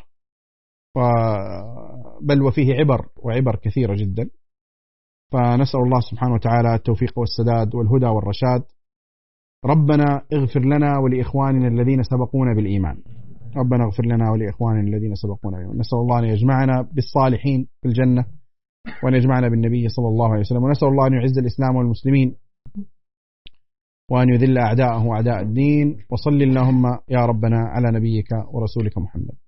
Speaker 1: بل وفيه وعبر كثيرة جدا. فنسأل الله سبحانه وتعالى التوفيق والسداد والهدى والرشاد. ربنا اغفر لنا ولإخواننا الذين سبقونا بالإيمان. ربنا اغفر لنا ولإخواننا الذين سبقونا بالإيمان. نسأل الله أن يجمعنا بالصالحين في الجنة، وأن يجمعنا بالنبي صلى الله عليه وسلم، ونسأل الله أن يعز الإسلام والمسلمين، وأن يذل أعداءه أعداء الدين. وصل اللهم يا ربنا على نبيك ورسولك محمد.